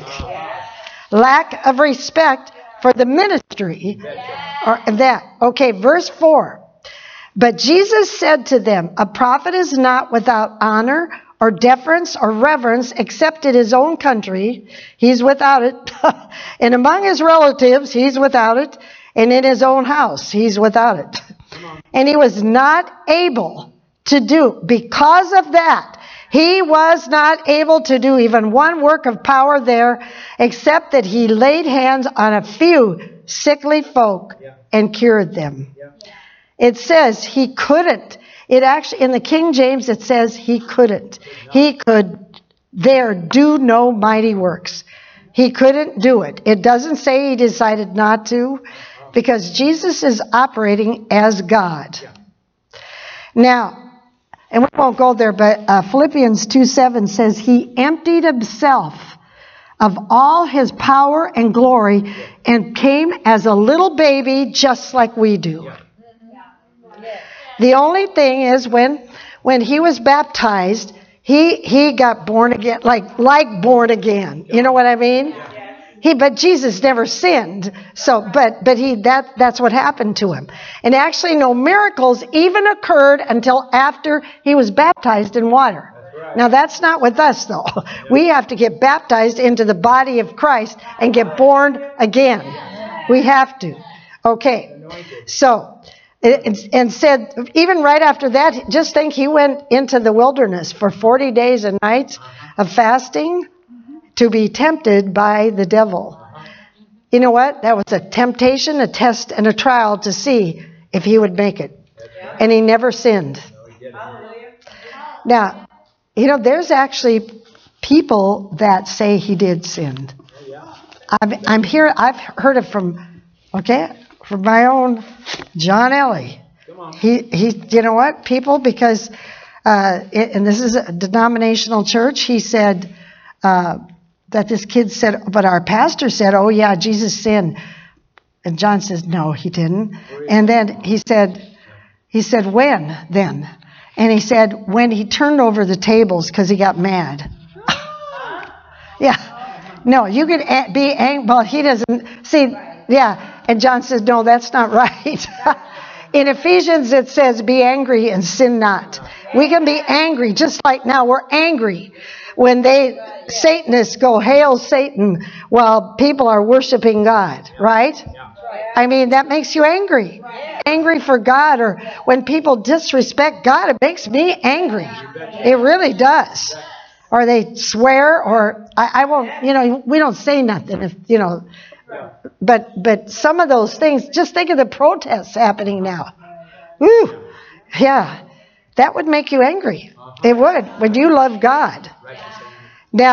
Speaker 1: Lack of respect for the ministry. Or that. Okay, verse 4. But Jesus said to them, "A prophet is not without honor or deference or reverence except in his own country." He's without it. "And among his relatives, he's without it. And in his own house, he's without it." And he was not able to do, because of that, he was not able to do even one work of power there, except that he laid hands on a few sickly folk and cured them. It says he couldn't. It actually, in the King James, it says he couldn't. He could there do no mighty works. He couldn't do it. It doesn't say he decided not to, because Jesus is operating as God. Now, and we won't go there, but Philippians 2:7 says he emptied himself of all his power and glory and came as a little baby just like we do. The only thing is when he was baptized, he got born again, like born again. You know what I mean? But Jesus never sinned. So, that's what happened to him. And actually no miracles even occurred until after he was baptized in water. Now that's not with us though. We have to get baptized into the body of Christ and get born again. We have to. Okay. So, and said, even right after that, just think he went into the wilderness for 40 days and nights of fasting to be tempted by the devil. You know what? That was a temptation, a test, and a trial to see if he would make it. And he never sinned. Now, there's actually people that say he did sin. I've heard it from my own John Ellie. He you know what? People, because, and this is a denominational church, he said that this kid said, but our pastor said, "Oh yeah, Jesus sinned." And John says, no, he didn't. And then he said, when then? And he said, when he turned over the tables because he got mad. Yeah. No, you could be angry. Well, he doesn't. See, yeah. And John says, no, that's not right. In Ephesians, it says, be angry and sin not. We can be angry just like now. We're angry when Satanists go, hail Satan, while people are worshiping God, right? I mean, that makes you angry. Angry for God, or when people disrespect God, it makes me angry. It really does. Or they swear, or I won't, we don't say nothing if, but some of those things, just think of the protests happening now. Ooh, yeah, that would make you angry. It would, when you love God. Now,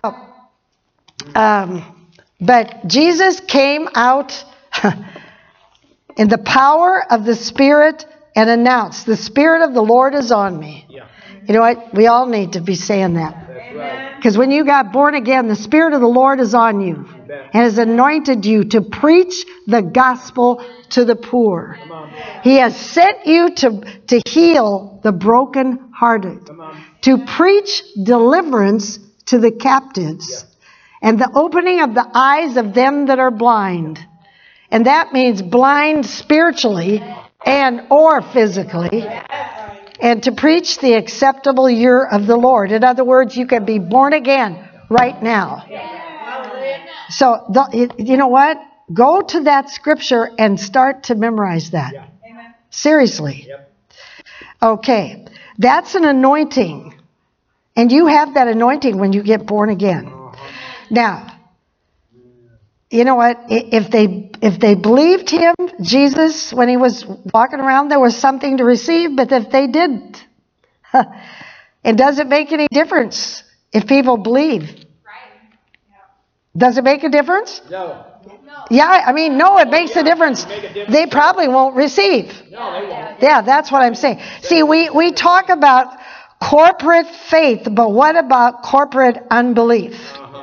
Speaker 1: but Jesus came out in the power of the Spirit and announced, the Spirit of the Lord is on me. Yeah. You know what? We all need to be saying that. Because when you got born again, the Spirit of the Lord is on you and has anointed you to preach the gospel to the poor. He has sent you to heal the brokenhearted, to preach deliverance to the captives, and the opening of the eyes of them that are blind. And that means blind spiritually and or physically. And to preach the acceptable year of the Lord. In other words, you can be born again right now. So, you know what? Go to that scripture and start to memorize that. Seriously. Okay. That's an anointing. And you have that anointing when you get born again. Now, you know what? If they believed him, Jesus, when he was walking around, there was something to receive. But if they didn't, it doesn't make any difference if people believe. Does it make a difference?
Speaker 2: No.
Speaker 1: Yeah, I mean, no, it makes a difference. They probably won't receive.
Speaker 2: No, they won't.
Speaker 1: Yeah, that's what I'm saying. See, we talk about corporate faith, but what about corporate unbelief?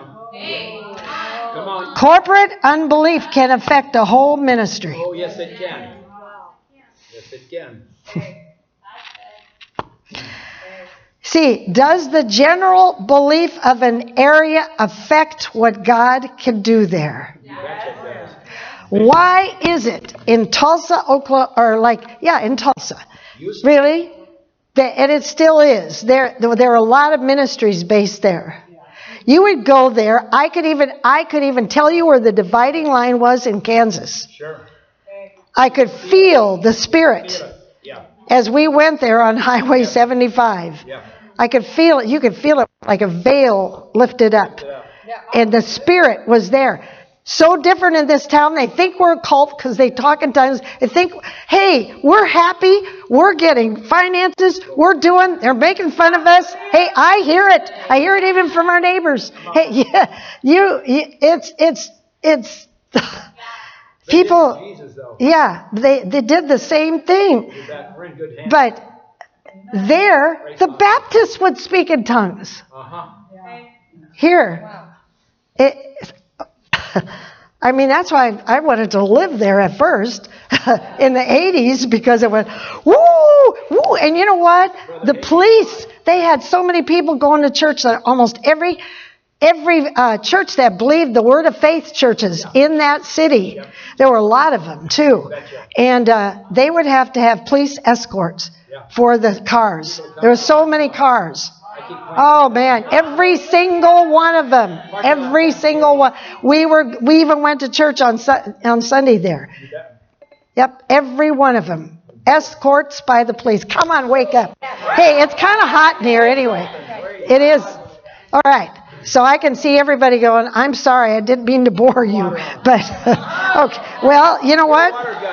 Speaker 2: Come on.
Speaker 1: Corporate unbelief can affect a whole ministry.
Speaker 2: Oh, yes, it can. Yes, it can.
Speaker 1: See, does the general belief of an area affect what God can do there? Why is it in Tulsa, Oklahoma, or in Tulsa? Really? And it still is. There are a lot of ministries based there. You would go there. I could even tell you where the dividing line was in Kansas.
Speaker 2: Sure.
Speaker 1: I could feel the Spirit as we went there on Highway 75. I could feel it. You could feel it like a veil lifted up. And the Spirit was there. So different in this town. They think we're a cult because they talk in tongues. They think, hey, we're happy. We're getting finances. They're making fun of us. Hey, I hear it. I hear it even from our neighbors. Hey, it's people. Yeah, they did the same thing. But there, the Baptists would speak in tongues. Here. I mean, that's why I wanted to live there at first in the 80s, because it went, woo, woo. And you know what? The police, they had so many people going to church that almost every church that believed, the Word of Faith churches in that city, there were a lot of them too. And they would have to have police escorts for the cars. There were so many cars. Oh man, every single one of them. Every single one. We even went to church on Sunday there. Yep, every one of them. Escorts by the police. Come on, wake up. Hey, it's kind of hot in here anyway. It is. All right. So I can see everybody going, I'm sorry, I didn't mean to bore you. But, okay. Well, you know what?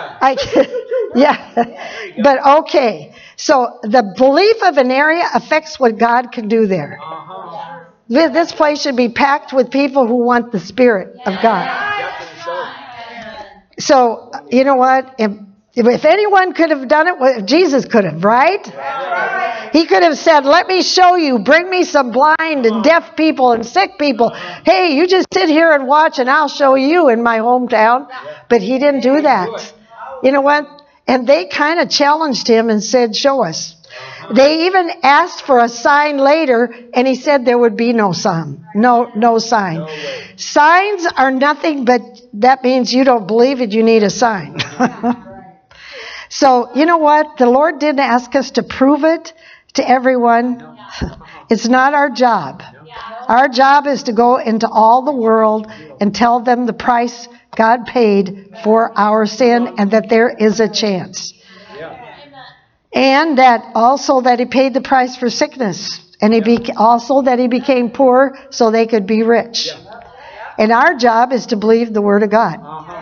Speaker 1: But okay. So the belief of an area affects what God can do there. This place should be packed with people who want the Spirit of God. So, you know what? If anyone could have done it, Jesus could have, right? He could have said, let me show you, bring me some blind and deaf people and sick people. Hey, you just sit here and watch and I'll show you in my hometown. But he didn't do that. You know what? And they kind of challenged him and said, show us. They even asked for a sign later, and he said there would be no sign. No sign. Signs are nothing, but that means you don't believe it, you need a sign. So, you know what? The Lord didn't ask us to prove it to everyone. It's not our job. Our job is to go into all the world and tell them the price God paid for our sin and that there is a chance. And that also that he paid the price for sickness. And also that he became poor so they could be rich. And our job is to believe the Word of God.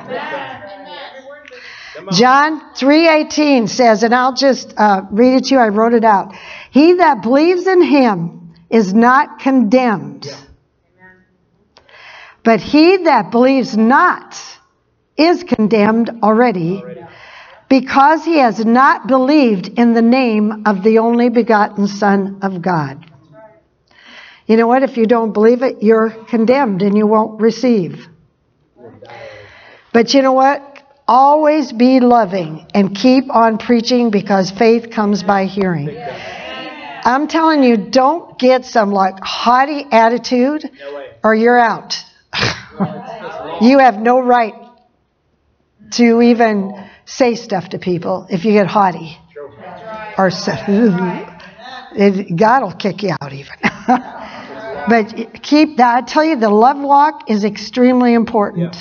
Speaker 1: John 3:18 says, and I'll just read it to you, I wrote it out. He that believes in him is not condemned. But he that believes not is condemned already, because he has not believed in the name of the only begotten Son of God. You know what? If you don't believe it, you're condemned and you won't receive. But you know what? Always be loving and keep on preaching, because faith comes by hearing. I'm telling you, don't get some like haughty attitude or you're out. You have no right to even say stuff to people if you get haughty. Or God will kick you out even. But keep that. I tell you, the love walk is extremely important.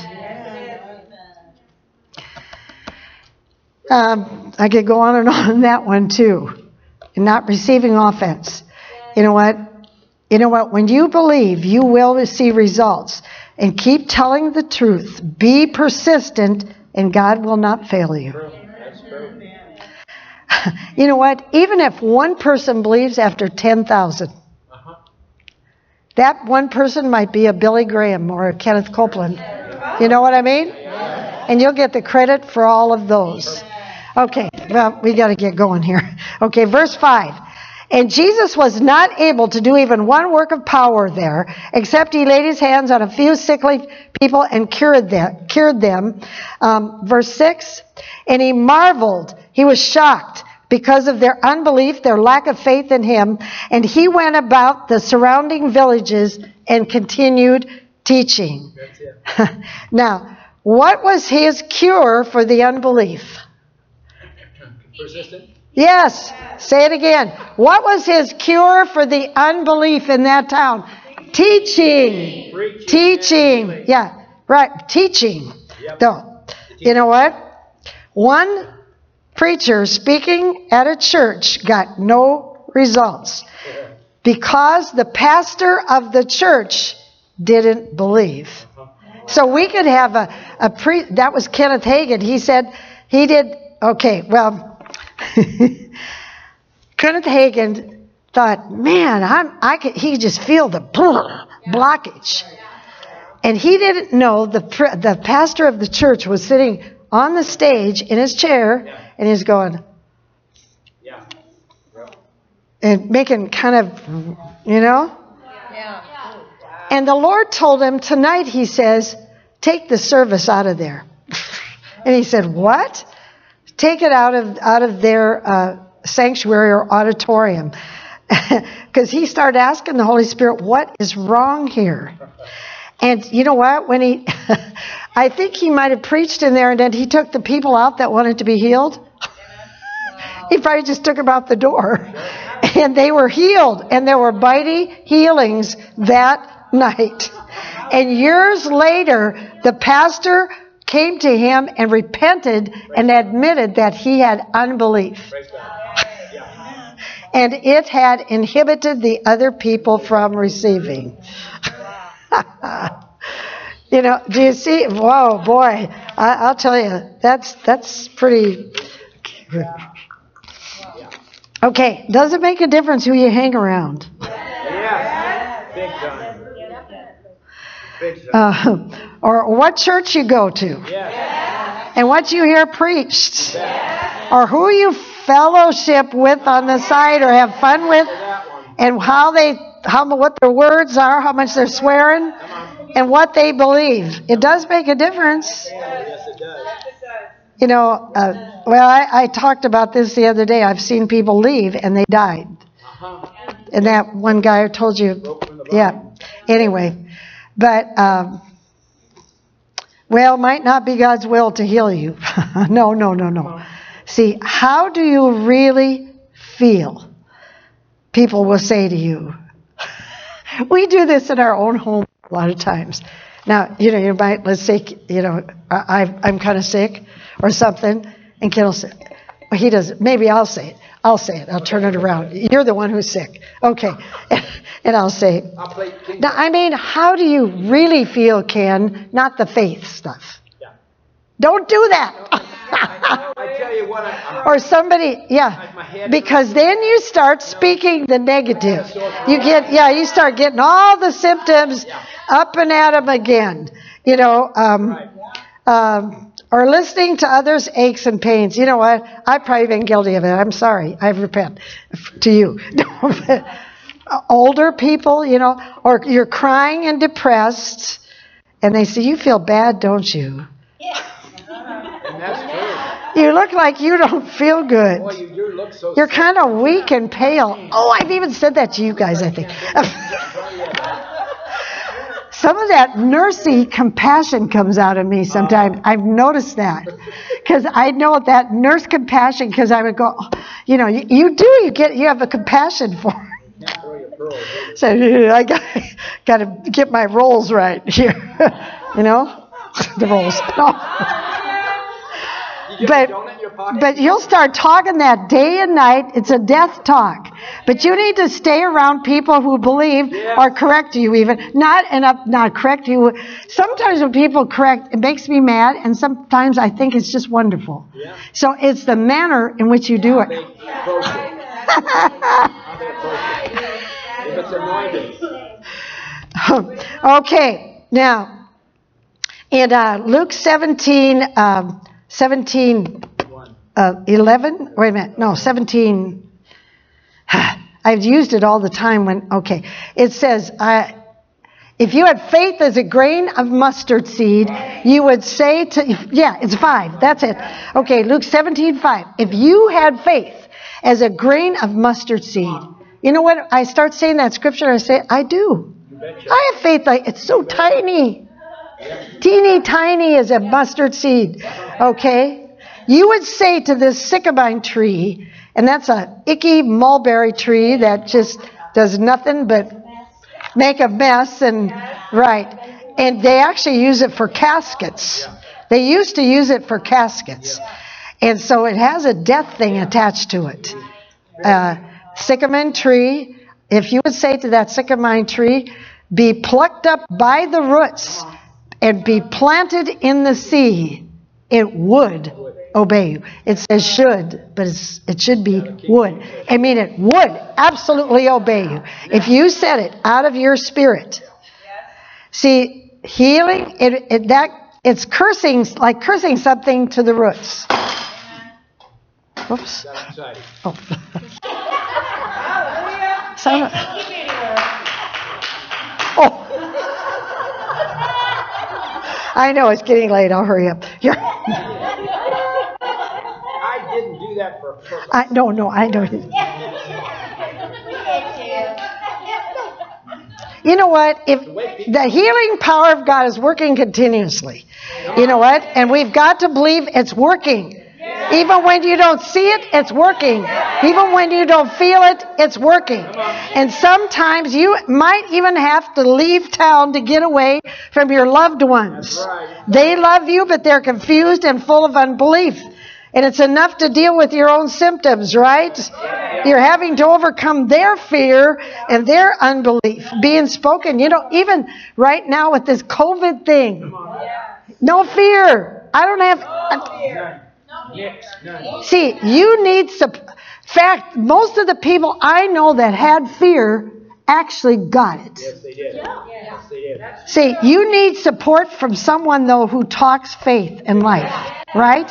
Speaker 1: I could go on and on that one too. And not receiving offense. You know what? You know what? When you believe, you will receive results. And keep telling the truth. Be persistent, and God will not fail you. You know what? Even if one person believes after 10,000, that one person might be a Billy Graham or a Kenneth Copeland. You know what I mean? And you'll get the credit for all of those. Okay, well, we got to get going here. Okay, verse 5. And Jesus was not able to do even one work of power there, except he laid his hands on a few sickly people and cured them. Verse 6. And he marveled. He was shocked because of their unbelief, their lack of faith in him. And he went about the surrounding villages and continued teaching. Now, what was his cure for the unbelief?
Speaker 2: Persistent?
Speaker 1: Yes. Say it again. What was his cure for the unbelief in that town? Teaching. Teaching. Yeah. Right. Teaching. No. You know what? One preacher speaking at a church got no results because the pastor of the church didn't believe. So we could have that was Kenneth Hagin. He said he did, okay, well, Kenneth Hagin thought, man, he could just feel the blockage. And he didn't know the pastor of the church was sitting on the stage in his chair, and he's going, and making kind of, you know? And the Lord told him tonight, he says, take the service out of there. And he said, what? Take it out of their sanctuary or auditorium. Because he started asking the Holy Spirit, what is wrong here? And you know what? When I think he might have preached in there, and then he took the people out that wanted to be healed. He probably just took them out the door. And they were healed. And there were mighty healings that night. And years later, the pastor came to him and repented and admitted that he had unbelief. And it had inhibited the other people from receiving. You know, do you see? Whoa, boy. I'll tell you, that's pretty. Okay, does it make a difference who you hang around?
Speaker 2: Yeah, big time. Big time.
Speaker 1: Or what church you go to?
Speaker 2: Yeah.
Speaker 1: and what you hear preached, or who you fellowship with on the side or have fun with, and what their words are, how much they're swearing, and what they believe. It does make a difference. You know, I talked about this the other day. I've seen people leave and they died. And that one guy I told you, yeah. Anyway, but, it might not be God's will to heal you. No. See, how do you really feel? People will say to you. We do this in our own home a lot of times. Now, you might, let's say, I'm kind of sick or something, and Ken will say, well, he doesn't, maybe I'll say it. I'll turn it around. You're the one who's sick. Okay. And I'll say, now, I mean, how do you really feel, Ken? Not the faith stuff. Yeah. Don't do that.
Speaker 2: I tell you what,
Speaker 1: or somebody, because then you start speaking the negative. You start getting all the symptoms up and at them again. Or listening to others' aches and pains. You know what? I've probably been guilty of it. I'm sorry. I repent to you. Older people, or you're crying and depressed, and they say, you feel bad, don't you?
Speaker 2: And that's true.
Speaker 1: You look like you don't feel good.
Speaker 2: Boy, you look so
Speaker 1: You're kind of weak and pale. Oh, I've even said that to you guys, I think. Some of that nursey compassion comes out of me sometimes. I've noticed that. Because I know that nurse compassion, because I would go, you have a compassion for it. So I got to get my rolls right here. The rolls. But you'll start talking that day and night. It's a death talk. But you need to stay around people who believe or correct you even. Not correct you. Sometimes when people correct, it makes me mad. And sometimes I think it's just wonderful. Yeah. So it's the manner in which you do it.
Speaker 2: If it's anointed.
Speaker 1: Okay. Now, in Luke 17... 11? Wait a minute. No, 17. I've used it all the time It says, if you had faith as a grain of mustard seed, you would say to, it's 5. That's it. Okay, Luke 17:5. If you had faith as a grain of mustard seed. You know what? I start saying that scripture, I say, I do. I have faith. It's so tiny. Teeny tiny as a mustard seed. Okay? You would say to this sycamine tree, and that's a icky mulberry tree that just does nothing but make a mess, and they actually use it for caskets. They used to use it for caskets. And so it has a death thing attached to it. Sycamine tree, if you would say to that sycamine tree, be plucked up by the roots and be planted in the sea, it would obey you. It says should, but it should be would. I mean, it would absolutely obey you if you said it out of your spirit. See, healing, it's cursing, like cursing something to the roots. Oops. Oh. I know it's getting late. I'll hurry up.
Speaker 2: I didn't do that for a purpose.
Speaker 1: No, I know. You know what? If the healing power of God is working continuously, you know what? And we've got to believe it's working. Even when you don't see it, it's working. Even when you don't feel it, it's working. And sometimes you might even have to leave town to get away from your loved ones. They love you, but they're confused and full of unbelief. And it's enough to deal with your own symptoms, right? You're having to overcome their fear and their unbelief being spoken. Even right now with this COVID thing, no fear. I don't have... See, you need some... In fact, most of the people I know that had fear actually got it.
Speaker 2: Yes, they did. Yes, they did.
Speaker 1: See, you need support from someone, though, who talks faith and life, right?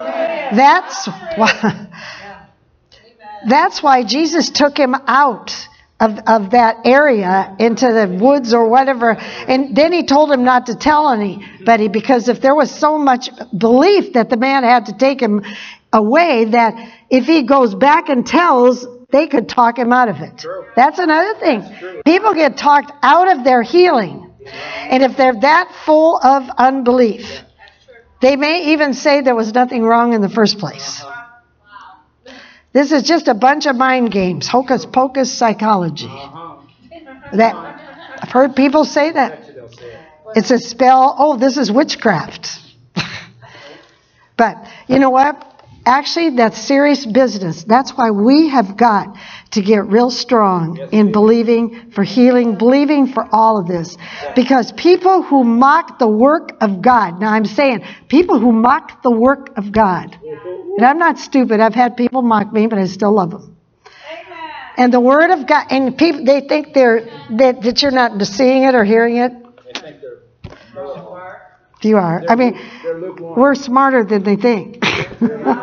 Speaker 1: That's why Jesus took him out of that area into the woods or whatever. And then he told him not to tell anybody, because if there was so much belief that the man had to take him away, that if he goes back and tells, they could talk him out of it. That's another thing. People get talked out of their healing. And if they're that full of unbelief, they may even say there was nothing wrong in the first place. This is just a bunch of mind games, hocus pocus psychology. That I've heard people say that. It's a spell. Oh, this is witchcraft. But you know what? Actually, that's serious business. That's why we have got to get real strong in believing for healing, believing for all of this. Because people who mock the work of God, now I'm saying people who mock the work of God, and I'm not stupid, I've had people mock me, but I still love them. And the Word of God, and people, they think that you're not seeing it or hearing it. You are. I mean, we're smarter than they think.
Speaker 2: That's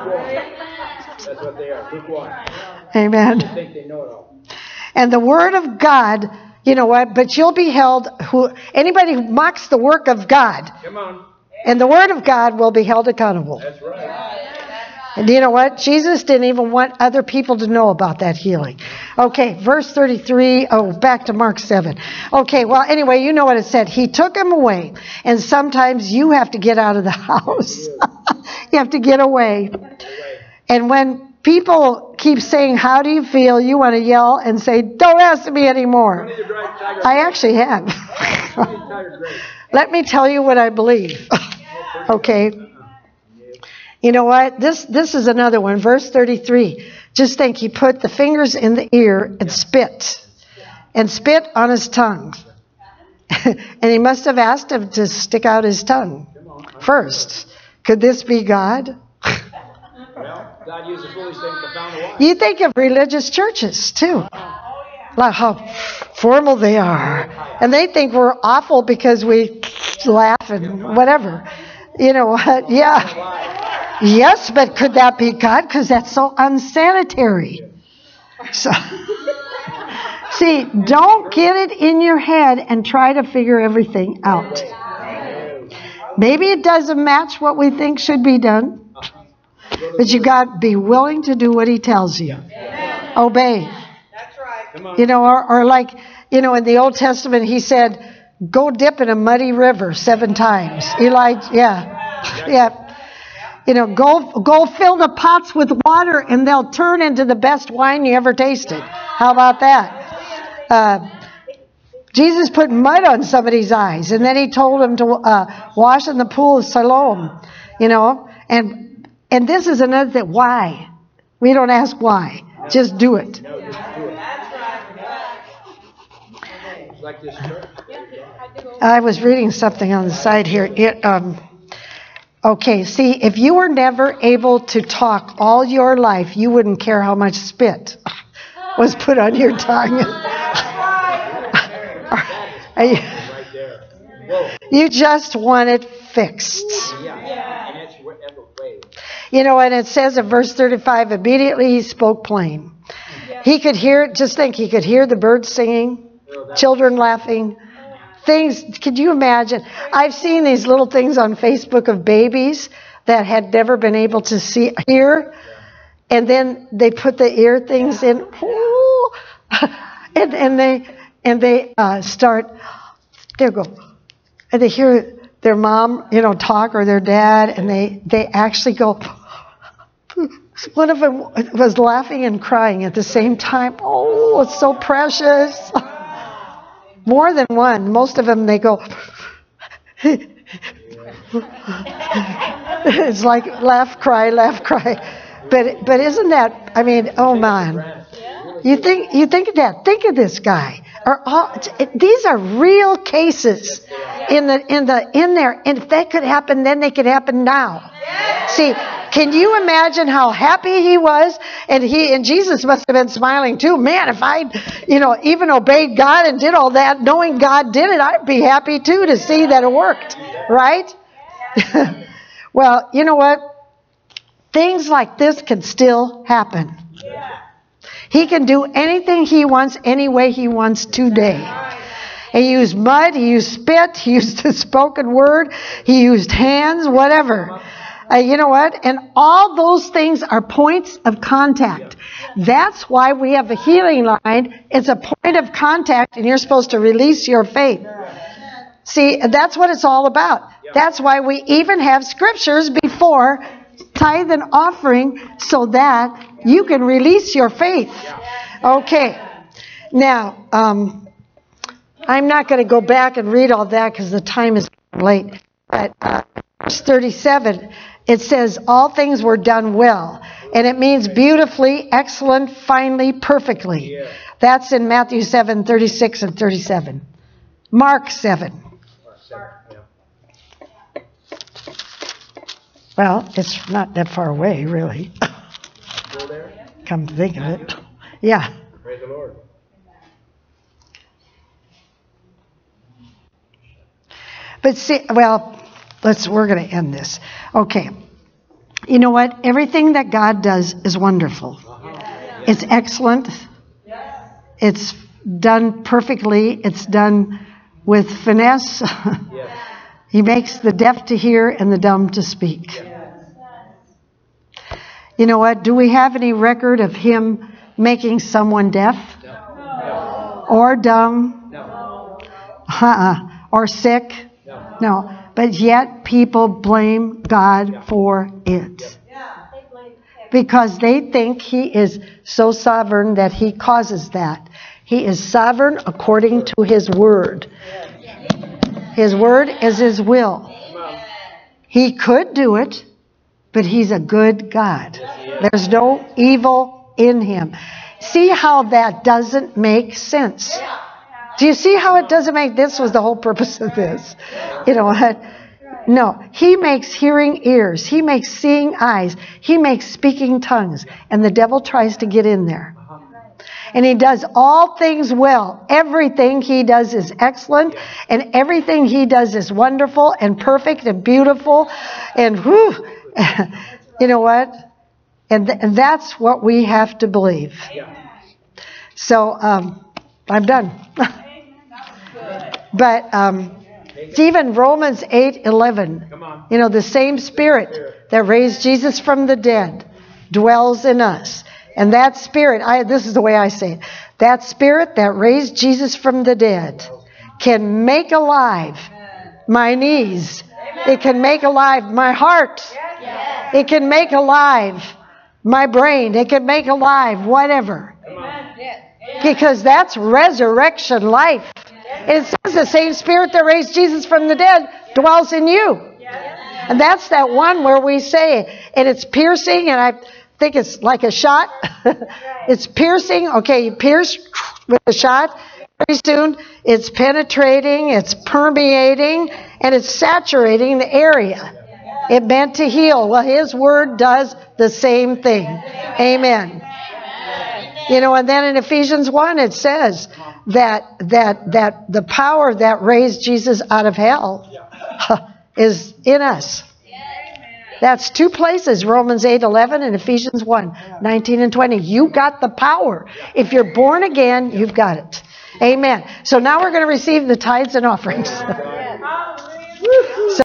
Speaker 2: what they are. Lukewarm.
Speaker 1: Amen.
Speaker 2: They think they know it all.
Speaker 1: And the Word of God, you know what? But you'll be held. Anybody who mocks the work of God,
Speaker 2: Come on.
Speaker 1: and the Word of God will be held accountable.
Speaker 2: That's right.
Speaker 1: And you know what? Jesus didn't even want other people to know about that healing. Okay, verse 33. Oh, back to Mark 7. Okay, well, anyway, you know what it said. He took him away. And sometimes you have to get out of the house. You have to get away. And when people keep saying, how do you feel? You want to yell and say, don't ask me anymore. I actually have. Let me tell you what I believe. Okay. You know what? This is another one. Verse 33. Just think, he put the fingers in the ear and spit on his tongue. And he must have asked him to stick out his tongue first. Could this be God?
Speaker 2: Well, God used the foolish thing to confound the wise.
Speaker 1: You think of religious churches, too. Like how formal they are. And they think we're awful because we laugh and whatever. You know what? Yeah. Yes, but could that be God? Because that's so unsanitary. So, see, don't get it in your head and try to figure everything out. Maybe it doesn't match what we think should be done, but you got to be willing to do what he tells you. Obey. You know, or like, you know, in the Old Testament, he said, go dip in a muddy river 7 times. Elijah, yeah. You know, go fill the pots with water and they'll turn into the best wine you ever tasted. How about that? Jesus put mud on somebody's eyes, and then he told him to wash in the pool of Siloam. You know, and this is another thing. Why? We don't ask why. Just do it. I was reading something on the side here. Okay, see, if you were never able to talk all your life, you wouldn't care how much spit was put on your tongue. You just want it fixed. You know, and it says in verse 35, immediately he spoke plain. He could hear, just think, he could hear the birds singing, children laughing. Things, could you imagine? I've seen these little things on Facebook of babies that had never been able to hear, and then they put the ear things in, and they start. There go, and they hear their mom, you know, talk, or their dad, and they actually go. One of them was laughing and crying at the same time. Oh, it's so precious. More than one. Most of them, they go. It's like laugh, cry. But isn't that? I mean, oh man. You think of that? Think of this guy. These are real cases in there. And if that could happen, then they could happen now. See, Can you imagine how happy he was? And Jesus must have been smiling too. Man, if I, even obeyed God and did all that, knowing God did it, I'd be happy too to see that it worked, right? Well, you know what? Things like this can still happen. He can do anything he wants, any way he wants today. He used mud, he used spit, he used the spoken word, he used hands, whatever. You know what? And all those things are points of contact. That's why we have a healing line. It's a point of contact, and you're supposed to release your faith. See, that's what it's all about. That's why we even have scriptures before tithe and offering so that you can release your faith. Okay. Now, I'm not going to go back and read all that because the time is late. But verse 37, it says, all things were done well. And it means beautifully, excellent, finely, perfectly. That's in Matthew 7, 36 and 37. Mark 7. Well, it's not that far away, really. Come to think of it. Yeah.
Speaker 2: Praise the Lord.
Speaker 1: But see, well, we're going to end this. Okay. You know what? Everything that God does is wonderful. It's excellent. It's done perfectly. It's done with finesse. He makes the deaf to hear and the dumb to speak. You know what? Do we have any record of him making someone deaf?
Speaker 2: No.
Speaker 1: Or dumb?
Speaker 2: No.
Speaker 1: Or sick? No. But yet people blame God for it. Because they think he is so sovereign that he causes that. He is sovereign according to his word. His word is his will. He could do it, but he's a good God. There's no evil in him. See how that doesn't make sense? Do you see how it doesn't make? This was the whole purpose of this. You know what? No, he makes hearing ears. He makes seeing eyes. He makes speaking tongues. And the devil tries to get in there. And he does all things well. Everything he does is excellent. And everything he does is wonderful and perfect and beautiful. And whew, you know what? And that's what we have to believe. So I'm done. But it's even Romans 8:11. You know, the same Spirit that raised Jesus from the dead dwells in us. And that Spirit, this is the way I say it, that Spirit that raised Jesus from the dead can make alive my knees. It can make alive my heart. It can make alive my brain. It can make alive whatever. Because that's resurrection life. And it says the same Spirit that raised Jesus from the dead dwells in you. And that's that one where we say, and it's piercing, and I think it's like a shot. It's piercing. Okay, you pierce with a shot. Pretty soon it's penetrating, it's permeating, and it's saturating the area. It meant to heal. Well, his word does the same thing. Amen. You know, and then in Ephesians 1 it says that the power that raised Jesus out of hell is in us. That's two places, Romans 8:11 and Ephesians 1:19 and 20. You got the power. If you're born again, you've got it. Amen. So now we're going to receive the tithes and offerings.